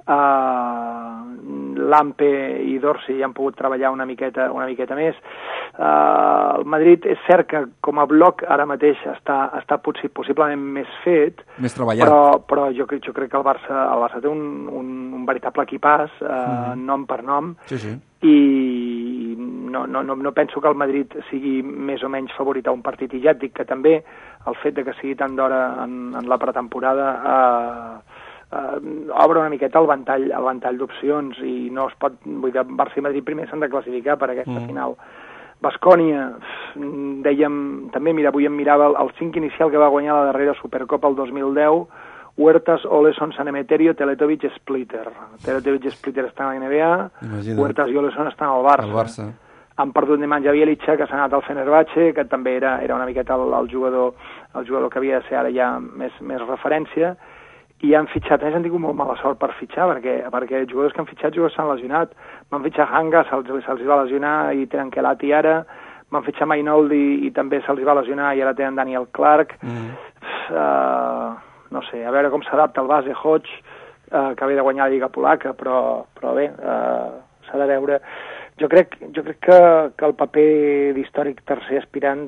uh, Lampe i Dorsey ja han pogut treballar una miqueta, una miqueta més. Uh, el Madrid és cert que com a bloc ara mateix està, està possi possiblement més fet, més treballat. però, però jo, jo crec que el Barça, el Barça té un, un, un veritable equipàs, uh, mm. nom per nom, sí, sí. i no, no, no, no penso que el Madrid sigui més o menys favorit a un partit, i ja et dic que també el fet de que sigui tant d'hora en, en la pretemporada eh, eh, obre una miqueta el ventall, el ventall d'opcions i no es pot, vull dir, Barça i Madrid primer s'han de classificar per aquesta mm. final. Baskonia, dèiem, també, mira, avui em mirava el, el cinc inicial que va guanyar la darrera Supercopa el dos mil deu, Huertas, Oleson, San Emeterio, Teletovic, Splitter. Teletovic i Splitter estan a la N B A, Imagina't. Huertas i Oleson estan al Barça. El Barça. Han perdut Nemanja Bjelica, que s'ha anat al Fenerbahce, que també era, era una miqueta el, el, jugador, el jugador que havia de ser ara ja més, més referència, i han fitxat, a més han tingut molt mala sort per fitxar, perquè, perquè els jugadors que han fitxat jugadors s'han lesionat. Van fitxar Hanga, se'ls se va lesionar i tenen Kelati ara, van fitxar Mainoldi i també se'ls va lesionar i ara tenen Daniel Clark. Mm. Uh, no sé, a veure com s'adapta el base Hodge, eh, que ve de guanyar la Lliga Polaca, però, però bé, eh, s'ha de veure. Jo crec, jo crec que, que el paper d'històric tercer aspirant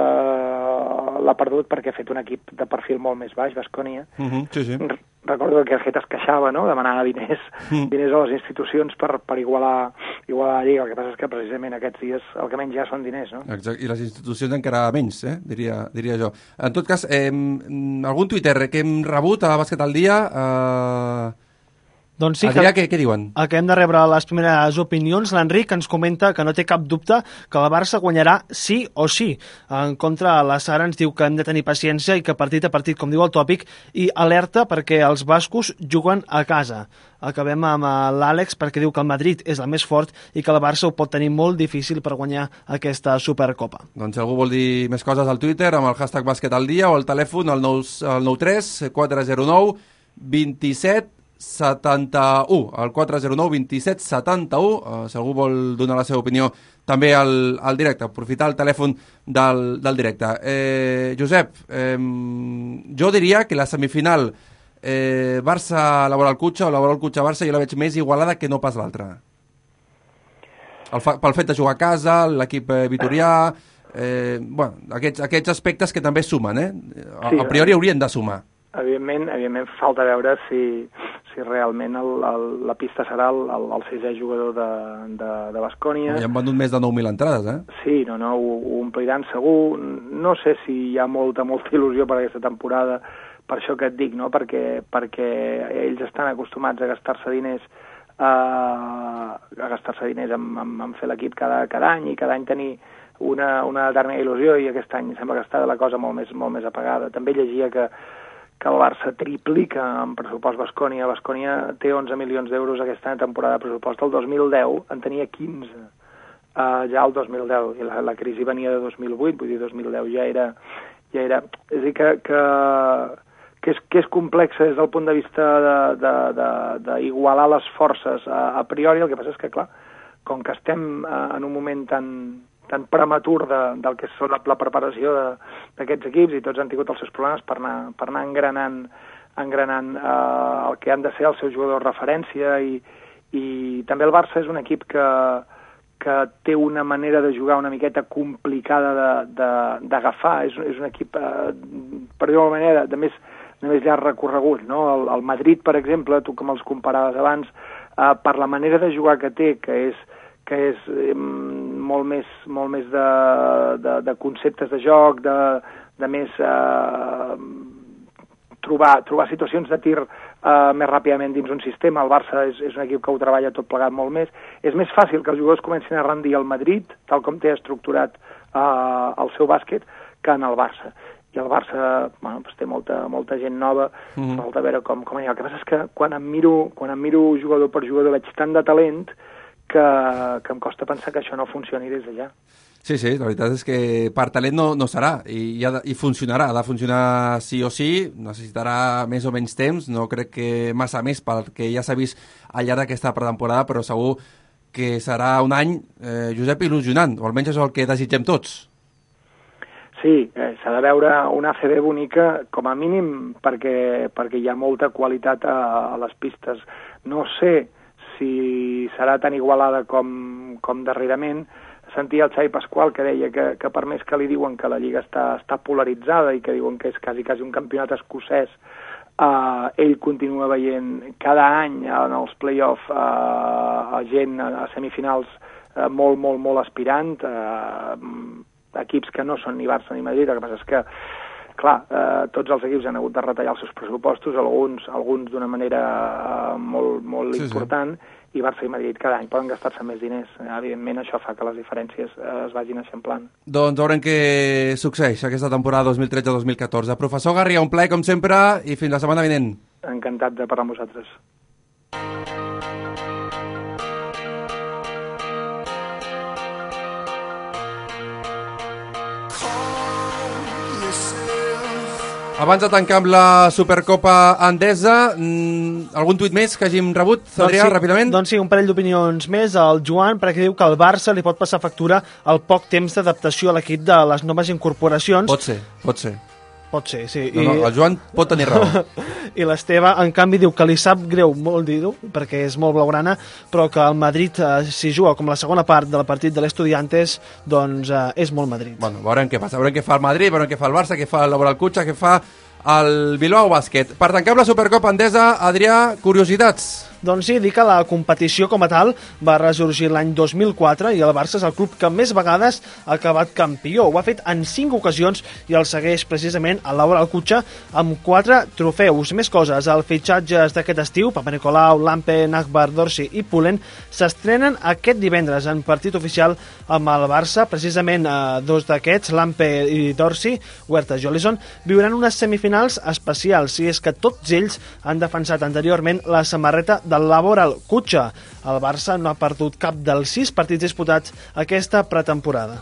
eh, l'ha perdut perquè ha fet un equip de perfil molt més baix, Baskonia. Uh -huh, sí, sí. Recordo que el Geta es queixava, no?, demanava diners, mm. diners a les institucions per, per igualar, igualar la Lliga. El que passa és que precisament aquests dies el que menys ja són diners, no? Exacte, i les institucions encara menys, eh? diria, diria jo. En tot cas, eh, algun Twitter que hem rebut a Bàsquet al Dia... Eh... Doncs sí, Adrià, que, què, què diuen? Acabem de rebre les primeres opinions. L'Enric ens comenta que no té cap dubte que el Barça guanyarà sí o sí. En contra, la Sara ens diu que hem de tenir paciència i que partit a partit, com diu el tòpic, i alerta perquè els bascos juguen a casa. Acabem amb l'Àlex perquè diu que el Madrid és el més fort i que el Barça ho pot tenir molt difícil per guanyar aquesta Supercopa. Doncs si algú vol dir més coses al Twitter amb el hashtag Bàsquet al Dia o al telèfon al nou tres quatre zero nou dos set setanta-u, al quatre zero nou vint set setanta-u, uh, si algú vol donar la seva opinió també al, al directe, aprofitar el telèfon del, del directe. Eh, Josep, eh, jo diria que la semifinal eh, Barça-Laboral Cutxa o Laboral Cutxa-Barça jo la veig més igualada que no pas l'altra. El fa, pel fet de jugar a casa, l'equip eh, vitorià, eh, bueno, aquests, aquests aspectes que també sumen, eh? A, sí, a priori haurien de sumar. Evidentment, evidentment falta veure si, si realment el, el, la pista serà el, el, el sisè jugador de, de, de Baskonia. Ja han venut més de nou mil entrades, eh? Sí, no, no, ho, ho ompliran segur. No sé si hi ha molta, molta il·lusió per aquesta temporada, per això que et dic, no? Perquè, perquè ells estan acostumats a gastar-se diners a, a gastar-se diners en, en, en fer l'equip cada, cada any i cada any tenir una, una determinada il·lusió, i aquest any sembla que està la cosa molt més, molt més apagada. També llegia que que el Barça triplica en pressupost Baskonia. Baskonia té onze milions d'euros aquesta temporada de pressupost. El dos mil deu en tenia quinze, uh, ja el dos mil deu, i la, la crisi venia de dos mil vuit, vull dir, dos mil deu ja era... Ja era és a dir, que, que, que, és, que és complex des del punt de vista d'igualar les forces a, a priori. El que passa és que, clar, com que estem uh, en un moment tan... tan prematur de, del que és la, la preparació d'aquests equips, i tots han tingut els seus problemes per anar, per anar engranant, engranant eh, el que han de ser els seus jugadors referència, i, i també el Barça és un equip que, que té una manera de jugar una miqueta complicada d'agafar. És, és un equip, eh, per dir-ho d'alguna manera, de més, de més llarg recorregut, no? El, el Madrid, per exemple, tu com els comparaves abans, eh, per la manera de jugar que té, que és que és eh, molt més, molt més de, de, de conceptes de joc, de, de més eh, trobar, trobar situacions de tir eh, més ràpidament dins un sistema. El Barça és, és un equip que ho treballa tot plegat molt més. És més fàcil que els jugadors comencin a rendir al Madrid, tal com té estructurat eh, el seu bàsquet, que en el Barça. I el Barça, bueno, pues té molta, molta gent nova, mm-hmm. falta veure com, com hi ha. El que passa és que quan em miro, quan em miro jugador per jugador veig tant de talent que, que em costa pensar que això no funcioni des d'allà. Sí, sí, la veritat és que per talent no, no serà, i, i, ha de, i funcionarà, ha de funcionar sí o sí, necessitarà més o menys temps, no crec que massa més perquè ja s'ha vist al llarg d'aquesta pretemporada, però segur que serà un any, eh, Josep, il·lusionant, o almenys és el que desitgem tots. Sí, eh, s'ha de veure una A C B bonica, com a mínim, perquè, perquè hi ha molta qualitat a, a les pistes. No sé si serà tan igualada com, com darrerament. Sentia el Xavi Pasqual que deia que, que per més que li diuen que la Lliga està, està polaritzada i que diuen que és quasi, quasi un campionat escocès, eh, ell continua veient cada any en els play-off eh, gent a semifinals eh, molt, molt, molt aspirant, eh, equips que no són ni Barça ni Madrid. El que passa és que clar, eh, tots els equips han hagut de retallar els seus pressupostos, alguns alguns d'una manera eh, molt, molt sí, important, sí. I Barça i Madrid cada any poden gastar-se més diners. Eh, evidentment això fa que les diferències eh, es vagin eixamplant. Doncs veurem què succeeix aquesta temporada dos mil tretze dos mil catorze. Professor Garriga, un plaer com sempre i fins la setmana vinent. Encantat de parlar amb vosaltres. Abans de tancar amb la Supercopa Endesa, mmm, algun tuit més que hàgim rebut, Adrià, doncs sí, ràpidament? Doncs sí, un parell d'opinions més. El Joan, perquè diu que el Barça li pot passar factura el poc temps d'adaptació a l'equip de les noves incorporacions. Pot ser, pot ser. pot ser, sí. No, no, el Joan pot tenir raó. I l'Esteve, en canvi, diu que li sap greu molt dir-ho, perquè és molt blaugrana, però que el Madrid, eh, si juga com la segona part del partit de l'Estudiantes, doncs eh, és molt Madrid. Bueno, veurem què passa, veurem què fa el Madrid, veurem què fa el Barça, què fa el Laboral Cutxa, què fa el Bilbao Bàsquet. Per tancar amb la Supercopa Endesa, Adrià, curiositats? Doncs sí, dir que la competició com a tal va ressorgir l'any dos mil quatre i el Barça és el club que més vegades ha acabat campió. Ho ha fet en cinc ocasions i el segueix precisament el Laboral Cutxa amb quatre trofeus. Més coses, els fitxatges d'aquest estiu, Papanicolaou, Lampe, Nakbar, Dorsey i Pullen, s'estrenen aquest divendres en partit oficial amb el Barça. Precisament eh, dos d'aquests, Lampe i Dorsey, Huerta i Jolison, viuran unes semifinals especials, i és que tots ells han defensat anteriorment la samarreta del Laboral Cutxa. El Barça no ha perdut cap dels sis partits disputats aquesta pretemporada.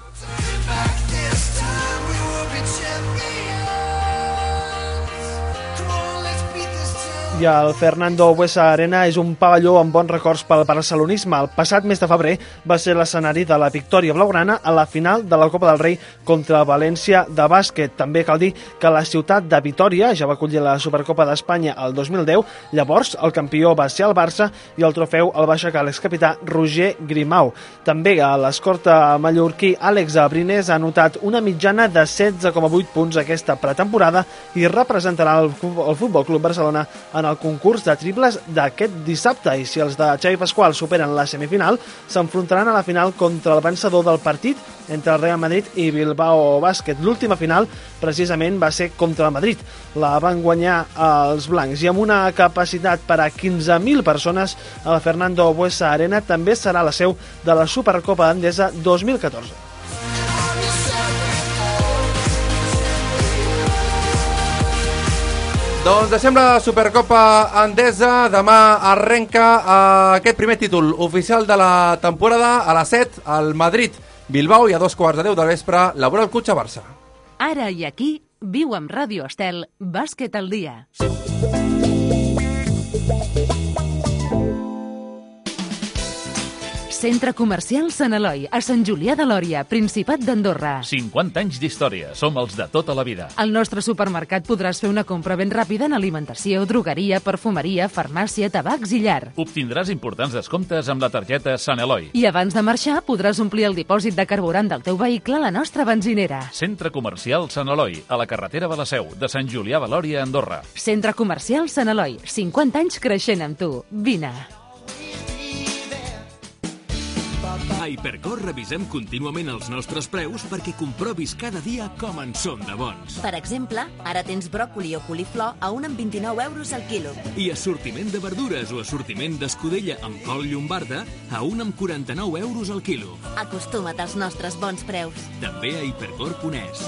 I el Fernando Buesa Arena és un pavelló amb bons records pel barcelonisme. El passat mes de febrer va ser l'escenari de la victòria blaugrana a la final de la Copa del Rei contra València de bàsquet. També cal dir que la ciutat de Vitòria ja va acollir la Supercopa d'Espanya el dos mil deu. Llavors, el campió va ser el Barça i el trofeu el va aixecar l'excapità Roger Grimau. També a l'escorta mallorquí Àlex Abrines ha anotat una mitjana de setze coma vuit punts aquesta pretemporada i representarà el Futbol Club Barcelona en el concurs de triples d'aquest dissabte, i si els de Xavi Pasqual superen la semifinal, s'enfrontaran a la final contra el vencedor del partit entre el Real Madrid i Bilbao Bàsquet. L'última final, precisament, va ser contra el Madrid. La van guanyar els blancs, i amb una capacitat per a quinze mil persones, el Fernando Buesa Arena també serà la seu de la Supercopa Endesa dos mil catorze. Doncs deixem la Supercopa Endesa. Demà arrenca aquest primer títol oficial de la temporada. A les set, el Madrid-Bilbao, i a dos quarts de deu del vespre, Laboral Cutxa-Barça. Ara i aquí, viu amb Ràdio Estel, Bàsquet al dia. Centre Comercial Sant Eloi, a Sant Julià de Lòria, Principat d'Andorra. cinquanta anys d'història, som els de tota la vida. Al nostre supermercat podràs fer una compra ben ràpida en alimentació, drogueria, perfumeria, farmàcia, tabacs i llar. Obtindràs importants descomptes amb la targeta Sant Eloi. I abans de marxar podràs omplir el dipòsit de carburant del teu vehicle a la nostra benzinera. Centre Comercial Sant Eloi, a la carretera de la Seu, de Sant Julià de Lòria, Andorra. Centre Comercial Sant Eloi, cinquanta anys creixent amb tu. Vine. A Hipercor revisem contínuament els nostres preus perquè comprovis cada dia com en som de bons. Per exemple, ara tens bròcoli o coliflor a un amb vint-i-nou euros al quilo. I assortiment de verdures o assortiment d'escudella amb col llombarda a un amb quaranta-nou euros al quilo. Acostuma't als nostres bons preus. També a hipercor punt es.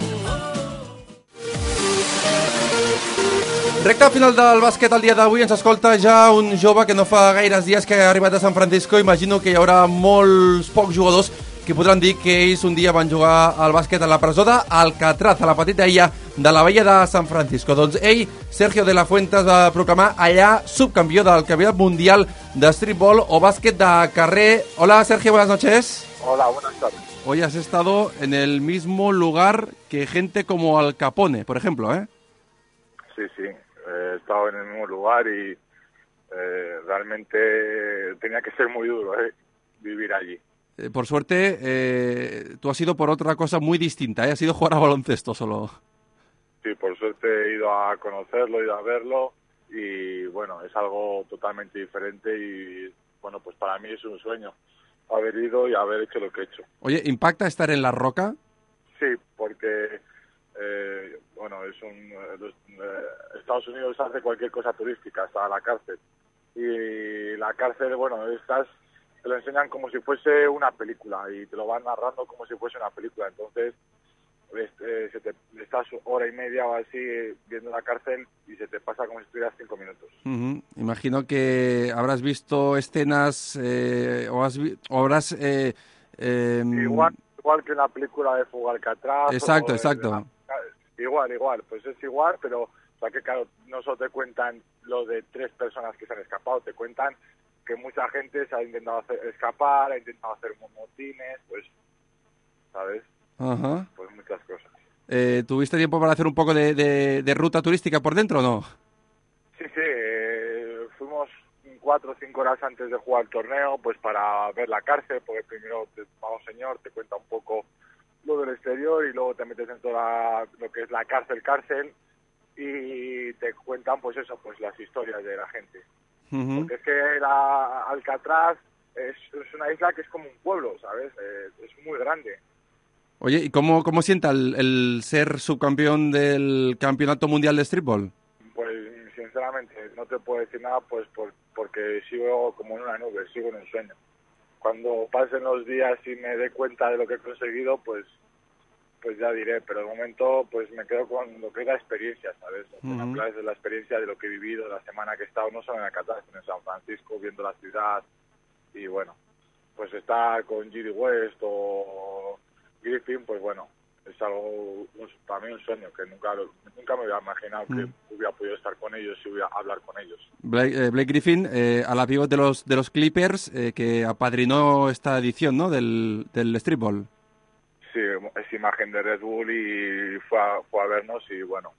Recte final del bàsquet el dia d'avui. Ens escolta ja un jove que no fa gaires dies que ha arribat a San Francisco. Imagino que hi haurà molts pocs jugadors que podran dir que ells un dia van jugar al bàsquet a la presó d'Alcatraz, a la petita illa de la Bahia de San Francisco. Doncs ell, Sergio de la Fuente, es va proclamar allà subcampió del Campionat Mundial de Streetball o bàsquet de carrer. Hola, Sergio, buenas noches. Hola, buenas tardes. Hoy has estado en el mismo lugar que gente como Al Capone, por ejemplo, ¿eh? Sí, sí. He estado en el mismo lugar y eh, realmente tenía que ser muy duro eh, vivir allí. Eh, por suerte, eh, tú has ido por otra cosa muy distinta, ¿eh? Has ido a jugar a baloncesto solo. Sí, por suerte he ido a conocerlo, he ido a verlo y bueno, es algo totalmente diferente y bueno, pues para mí es un sueño haber ido y haber hecho lo que he hecho. Oye, ¿impacta estar en La Roca? Sí, porque... Eh, bueno, es un los, eh, Estados Unidos hace cualquier cosa turística, hasta la cárcel. Y la cárcel, bueno, estás, te lo enseñan como si fuese una película y te lo van narrando como si fuese una película. Entonces, eh, se te, estás hora y media o así viendo la cárcel y se te pasa como si estuvieras cinco minutos. Uh-huh. Imagino que habrás visto escenas eh, o, has vi o habrás... Eh, eh, igual, igual que en la película de Fuga Alcatraz. Exacto, o exacto. La, Igual, igual, pues es igual, pero o sea que claro, no solo te cuentan lo de tres personas que se han escapado, te cuentan que mucha gente se ha intentado hacer, escapar, ha intentado hacer motines, pues, ¿sabes? Ajá. Pues muchas cosas. Eh, ¿Tuviste tiempo para hacer un poco de, de, de ruta turística por dentro o no? Sí, sí, eh, fuimos cuatro o cinco horas antes de jugar el torneo, pues para ver la cárcel, porque primero te va un señor, te cuenta un poco lo del exterior y luego te metes en toda lo que es la cárcel, cárcel, y te cuentan pues eso, pues las historias de la gente. Uh-huh. Porque es que la Alcatraz es, es una isla que es como un pueblo, ¿sabes? Eh, es muy grande. Oye, ¿y cómo, cómo sienta el, el ser subcampeón del Campeonato Mundial de Streetball? Pues sinceramente no te puedo decir nada, pues por, porque sigo como en una nube, sigo en un sueño. Cuando pasen los días y me dé cuenta de lo que he conseguido, pues pues ya diré, pero de momento pues me quedo con lo que es la experiencia, ¿sabes? Uh-huh. Una clase de la experiencia de lo que he vivido, la semana que he estado, no solo en Alcatraz, sino en San Francisco, viendo la ciudad, y bueno, pues estar con G D West o Griffin, pues bueno, es algo, pues, para mí un sueño, que nunca nunca me hubiera imaginado que Mm. hubiera podido estar con ellos y hubiera hablar con ellos. Blake, eh, Blake Griffin, eh, a la pivot de los, de los Clippers, eh, que apadrinó esta edición, ¿no?, del, del Streetball. Sí, es imagen de Red Bull y fue a, fue a vernos y bueno,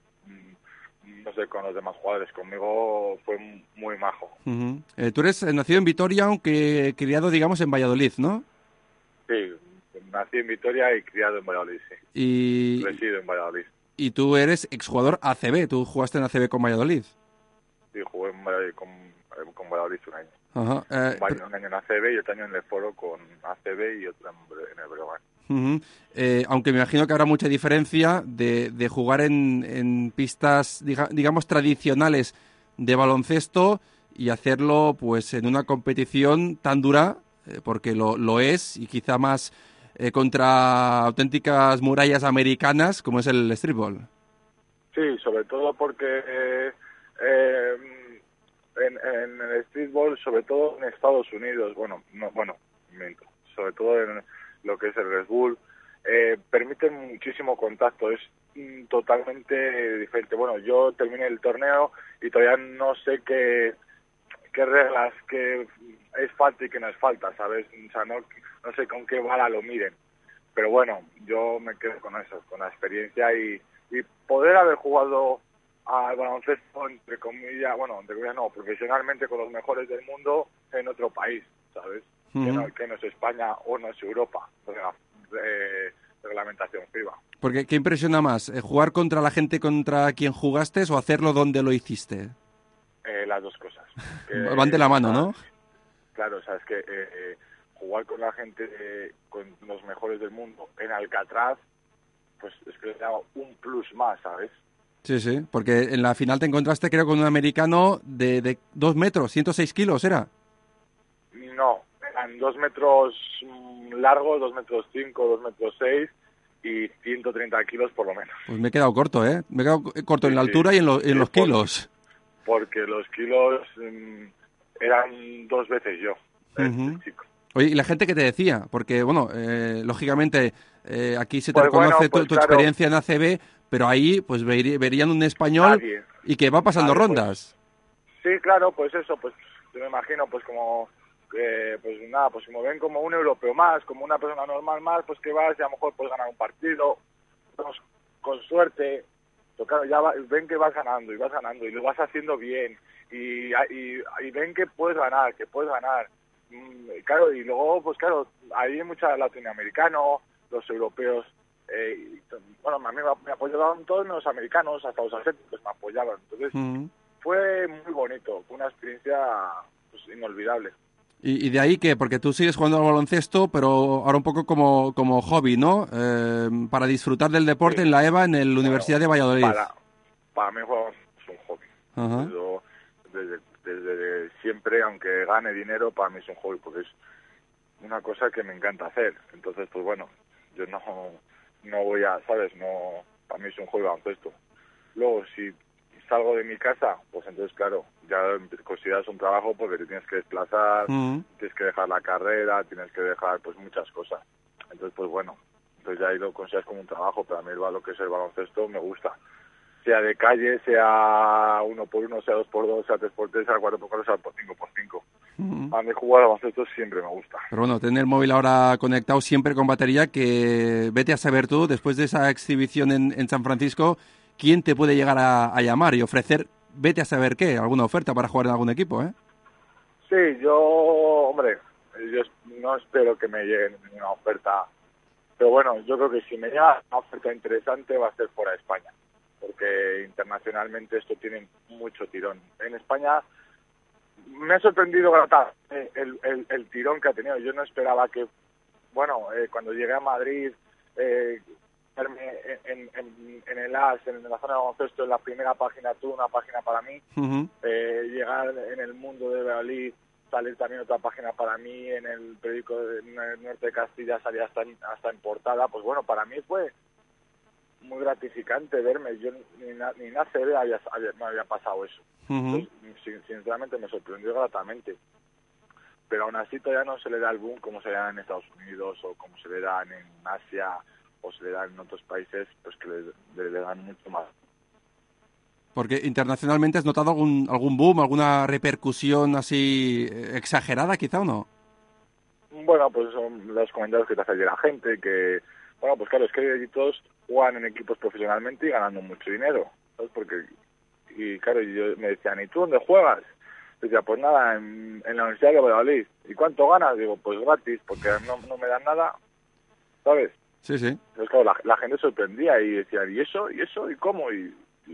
mm, no sé con los demás jugadores, conmigo fue muy majo. Uh-huh. Eh, tú eres eh, nacido en Vitoria, aunque criado, digamos, en Valladolid, ¿no? Sí, nací en Vitoria y criado en Valladolid, sí. Y, Resido en Valladolid. y tú eres exjugador A C B, tú jugaste en A C B con Valladolid. Sí, jugué en Valladolid con, con Valladolid un año. Ajá. Eh, un, año, un año en A C B y otro año en el Foro con A C B y otro en, en el Breogán. Uh-huh. Eh, aunque me imagino que habrá mucha diferencia de, de jugar en, en pistas, diga, digamos, tradicionales de baloncesto y hacerlo pues en una competición tan dura, eh, porque lo, lo es, y quizá más eh, contra auténticas murallas americanas como es el streetball. Sí, sobre todo porque eh, eh, en, en el streetball, sobre todo en Estados Unidos, bueno, no, bueno, miento, sobre todo en lo que es el Red Bull, eh, permiten muchísimo contacto, es mm, totalmente diferente. Bueno, yo terminé el torneo y todavía no sé qué, qué reglas, qué es falta y qué no es falta, ¿sabes? O sea, no, no sé con qué bala lo miren, pero bueno, yo me quedo con eso, con la experiencia y, y poder haber jugado al baloncesto, entre comillas, bueno, entre comillas no, profesionalmente con los mejores del mundo en otro país, ¿sabes? Uh-huh. Que, no, que no es España o no es Europa, o sea, eh, reglamentación FIBA. Porque, ¿qué impresiona más? Eh, ¿Jugar contra la gente contra quien jugaste o hacerlo donde lo hiciste? Eh, las dos cosas. Que, Van de la mano, ¿no? Claro, o sea, es que eh, eh, jugar con la gente, eh, con los mejores del mundo en Alcatraz, pues es que le da un plus más, ¿sabes? Sí, sí, porque en la final te encontraste creo con un americano de, de dos metros, ciento seis kilos, ¿era? No, eran dos metros largos, dos metros cinco, dos metros seis y ciento treinta kilos por lo menos. Pues me he quedado corto, ¿eh? Me he quedado corto sí, en la altura sí, y en, lo, en sí, los por, kilos. Porque los kilos um, eran dos veces yo, uh-huh. este chico. Oye, ¿y la gente qué te decía? Porque, bueno, eh, lógicamente eh, aquí se te pues reconoce bueno, pues tu, tu claro. experiencia en A C B, pero ahí pues ver, verían un español Nadie. y que va pasando Nadie, rondas. Pues, sí, claro, pues eso, pues yo me imagino pues como... Eh, pues nada, pues si me ven como un europeo más, como una persona normal más, pues que vas y a lo mejor puedes ganar un partido, pues, con suerte, pero claro, ya va, ven que vas ganando y vas ganando y lo vas haciendo bien y, y, y ven que puedes ganar, que puedes ganar. Mm, claro, y luego, pues claro, hay mucha latinoamericano, los europeos, eh, y, bueno, a mí me, me apoyaban todos los americanos, hasta los asiáticos me apoyaban, entonces uh-huh. fue muy bonito, fue una experiencia pues, inolvidable. ¿Y, y de ahí qué? Porque tú sigues jugando al baloncesto, pero ahora un poco como, como hobby, ¿no? Eh, para disfrutar del deporte sí. en la EVA, en la bueno, Universidad de Valladolid. Para, para mí jugar es un hobby. Uh-huh. Yo, desde, desde siempre, aunque gane dinero, para mí es un hobby, porque es una cosa que me encanta hacer. Entonces, pues bueno, yo no, no voy a, ¿sabes? No, para mí es un hobby baloncesto. Luego, si salgo de mi casa, pues entonces, claro, ya consideras un trabajo porque te tienes que desplazar, uh-huh. tienes que dejar la carrera, tienes que dejar, pues, muchas cosas. Entonces, pues, bueno, entonces ya ahí lo consideras como un trabajo, pero a mí lo que es el baloncesto me gusta. Sea de calle, sea uno por uno, sea dos por dos, sea tres por tres, sea cuatro por cuatro, sea por cinco por cinco. Uh-huh. A mí jugar al baloncesto siempre me gusta. Pero bueno, tener el móvil ahora conectado siempre con batería, que vete a saber tú, después de esa exhibición en, en San Francisco, quién te puede llegar a, a llamar y ofrecer, vete a saber qué, alguna oferta para jugar en algún equipo, ¿eh? Sí, yo, hombre, yo no espero que me llegue ninguna oferta, pero bueno, yo creo que si me llega una oferta interesante va a ser fuera de España, porque internacionalmente esto tiene mucho tirón. En España me ha sorprendido grata el, el, el tirón que ha tenido. Yo no esperaba que, bueno, eh, cuando llegué a Madrid, eh, En, en, en el A S, en la zona de baloncesto, en la primera página tú, una página para mí, uh-huh. eh, llegar en el mundo de Valladolid, salir también otra página para mí, en el periódico del norte de Castilla salía hasta en, hasta en portada, pues bueno, para mí fue muy gratificante verme. Yo ni, na, ni en A C B había, había, me había pasado eso. Uh-huh. Entonces, sinceramente me sorprendió gratamente. Pero aún así todavía no se le da el boom como se le da en Estados Unidos o como se le da en Asia o se le da en otros países, pues que le, le, le dan mucho más. Porque internacionalmente has notado algún algún boom, alguna repercusión así exagerada quizá o no? Bueno, pues son los comentarios que te hace la gente, que, bueno, pues claro, es que todos juegan en equipos profesionalmente y ganando mucho dinero, ¿sabes? Porque, y claro, yo me decían, ¿y tú dónde juegas? Y decía, pues nada, en, en la Universidad de Valladolid. ¿Y cuánto ganas? Digo, pues gratis, porque no, no me dan nada, ¿sabes? Sí, sí. Entonces, claro, la, la gente sorprendía y decía, ¿y eso? ¿Y eso? ¿Y cómo? Y, y,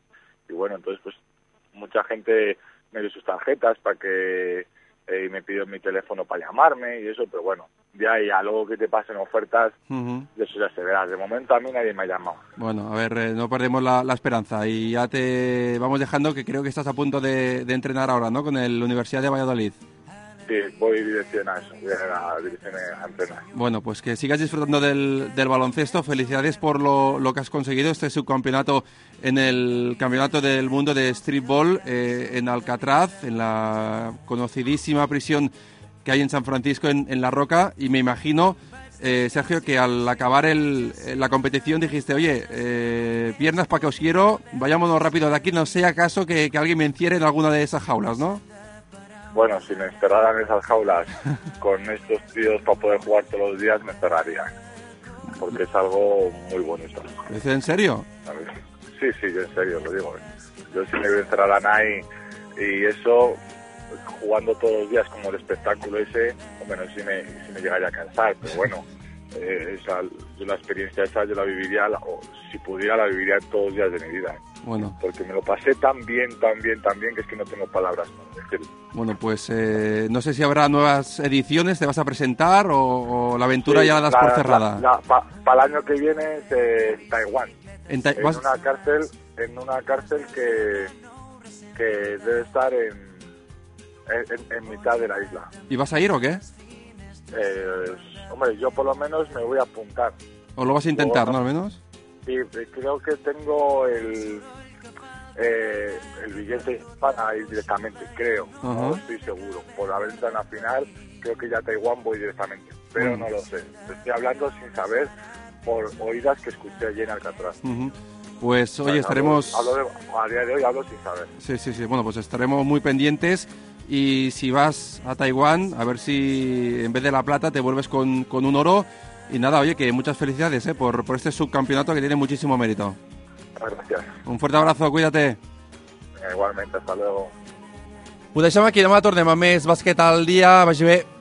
y bueno, entonces, pues, mucha gente me dio sus tarjetas para que eh, me pidió mi teléfono para llamarme y eso, pero bueno, de ahí a luego que te pasen ofertas, uh-huh. de eso ya se verá. De momento a mí nadie me ha llamado. Bueno, a ver, eh, no perdemos la, la esperanza y ya te vamos dejando, que creo que estás a punto de, de entrenar ahora, ¿no?, con el Universidad de Valladolid. Sí, voy dirección a eso, voy a dirección a entrenar. Bueno, pues que sigas disfrutando del, del baloncesto. Felicidades por lo, lo que has conseguido, este subcampeonato en el Campeonato del Mundo de Streetball eh, en Alcatraz, en la conocidísima prisión que hay en San Francisco, en, en La Roca. Y me imagino, eh, Sergio, que al acabar el, la competición dijiste, oye, eh, piernas para que os quiero, vayámonos rápido de aquí, no sea acaso que, que alguien me encierre en alguna de esas jaulas, ¿no? Bueno, si me encerraran en esas jaulas con estos tíos para poder jugar todos los días, me encerraría. Porque es algo muy bonito. ¿Es en serio? Sí, sí, yo en serio lo digo. Yo si me encerraran ahí y eso, jugando todos los días como el espectáculo ese, bueno, sí me, sí me llegaría a cansar, pero bueno, eh, esa, yo la experiencia esa yo la viviría, o si pudiera la viviría todos los días de mi vida. Bueno. Porque me lo pasé tan bien, tan bien, tan bien, que es que no tengo palabras para decirlo. Bueno, pues eh, no sé si habrá nuevas ediciones, ¿te vas a presentar o, o la aventura sí, ya la das la, por cerrada? Para pa el año que viene es en Taiwán. En, ta en una cárcel, en una cárcel que, que debe estar en, en, en mitad de la isla. ¿Y vas a ir o qué? Eh, hombre, yo por lo menos me voy a apuntar. ¿O lo vas a intentar, no, al menos? Sí, creo que tengo el eh, el billete para ir directamente, creo. Uh-huh. No estoy seguro. Por haber entrado en la final, creo que ya a Taiwán voy directamente. Pero uh-huh. no lo sé. Estoy hablando sin saber, por oídas que escuché allí en Alcatraz. Uh-huh. Pues, oye, bueno, estaremos... Hablo, hablo de, a día de hoy hablo sin saber. Sí, sí, sí. Bueno, pues estaremos muy pendientes. Y si vas a Taiwán, a ver si en vez de la plata te vuelves con, con un oro. Y nada, oye, que muchas felicidades eh, por, por este subcampeonato que tiene muchísimo mérito. Gracias. Un fuerte abrazo, cuídate. Igualmente, hasta luego. Ho deixem aquí, demà tornem a més bàsquet al dia. Vagi bé.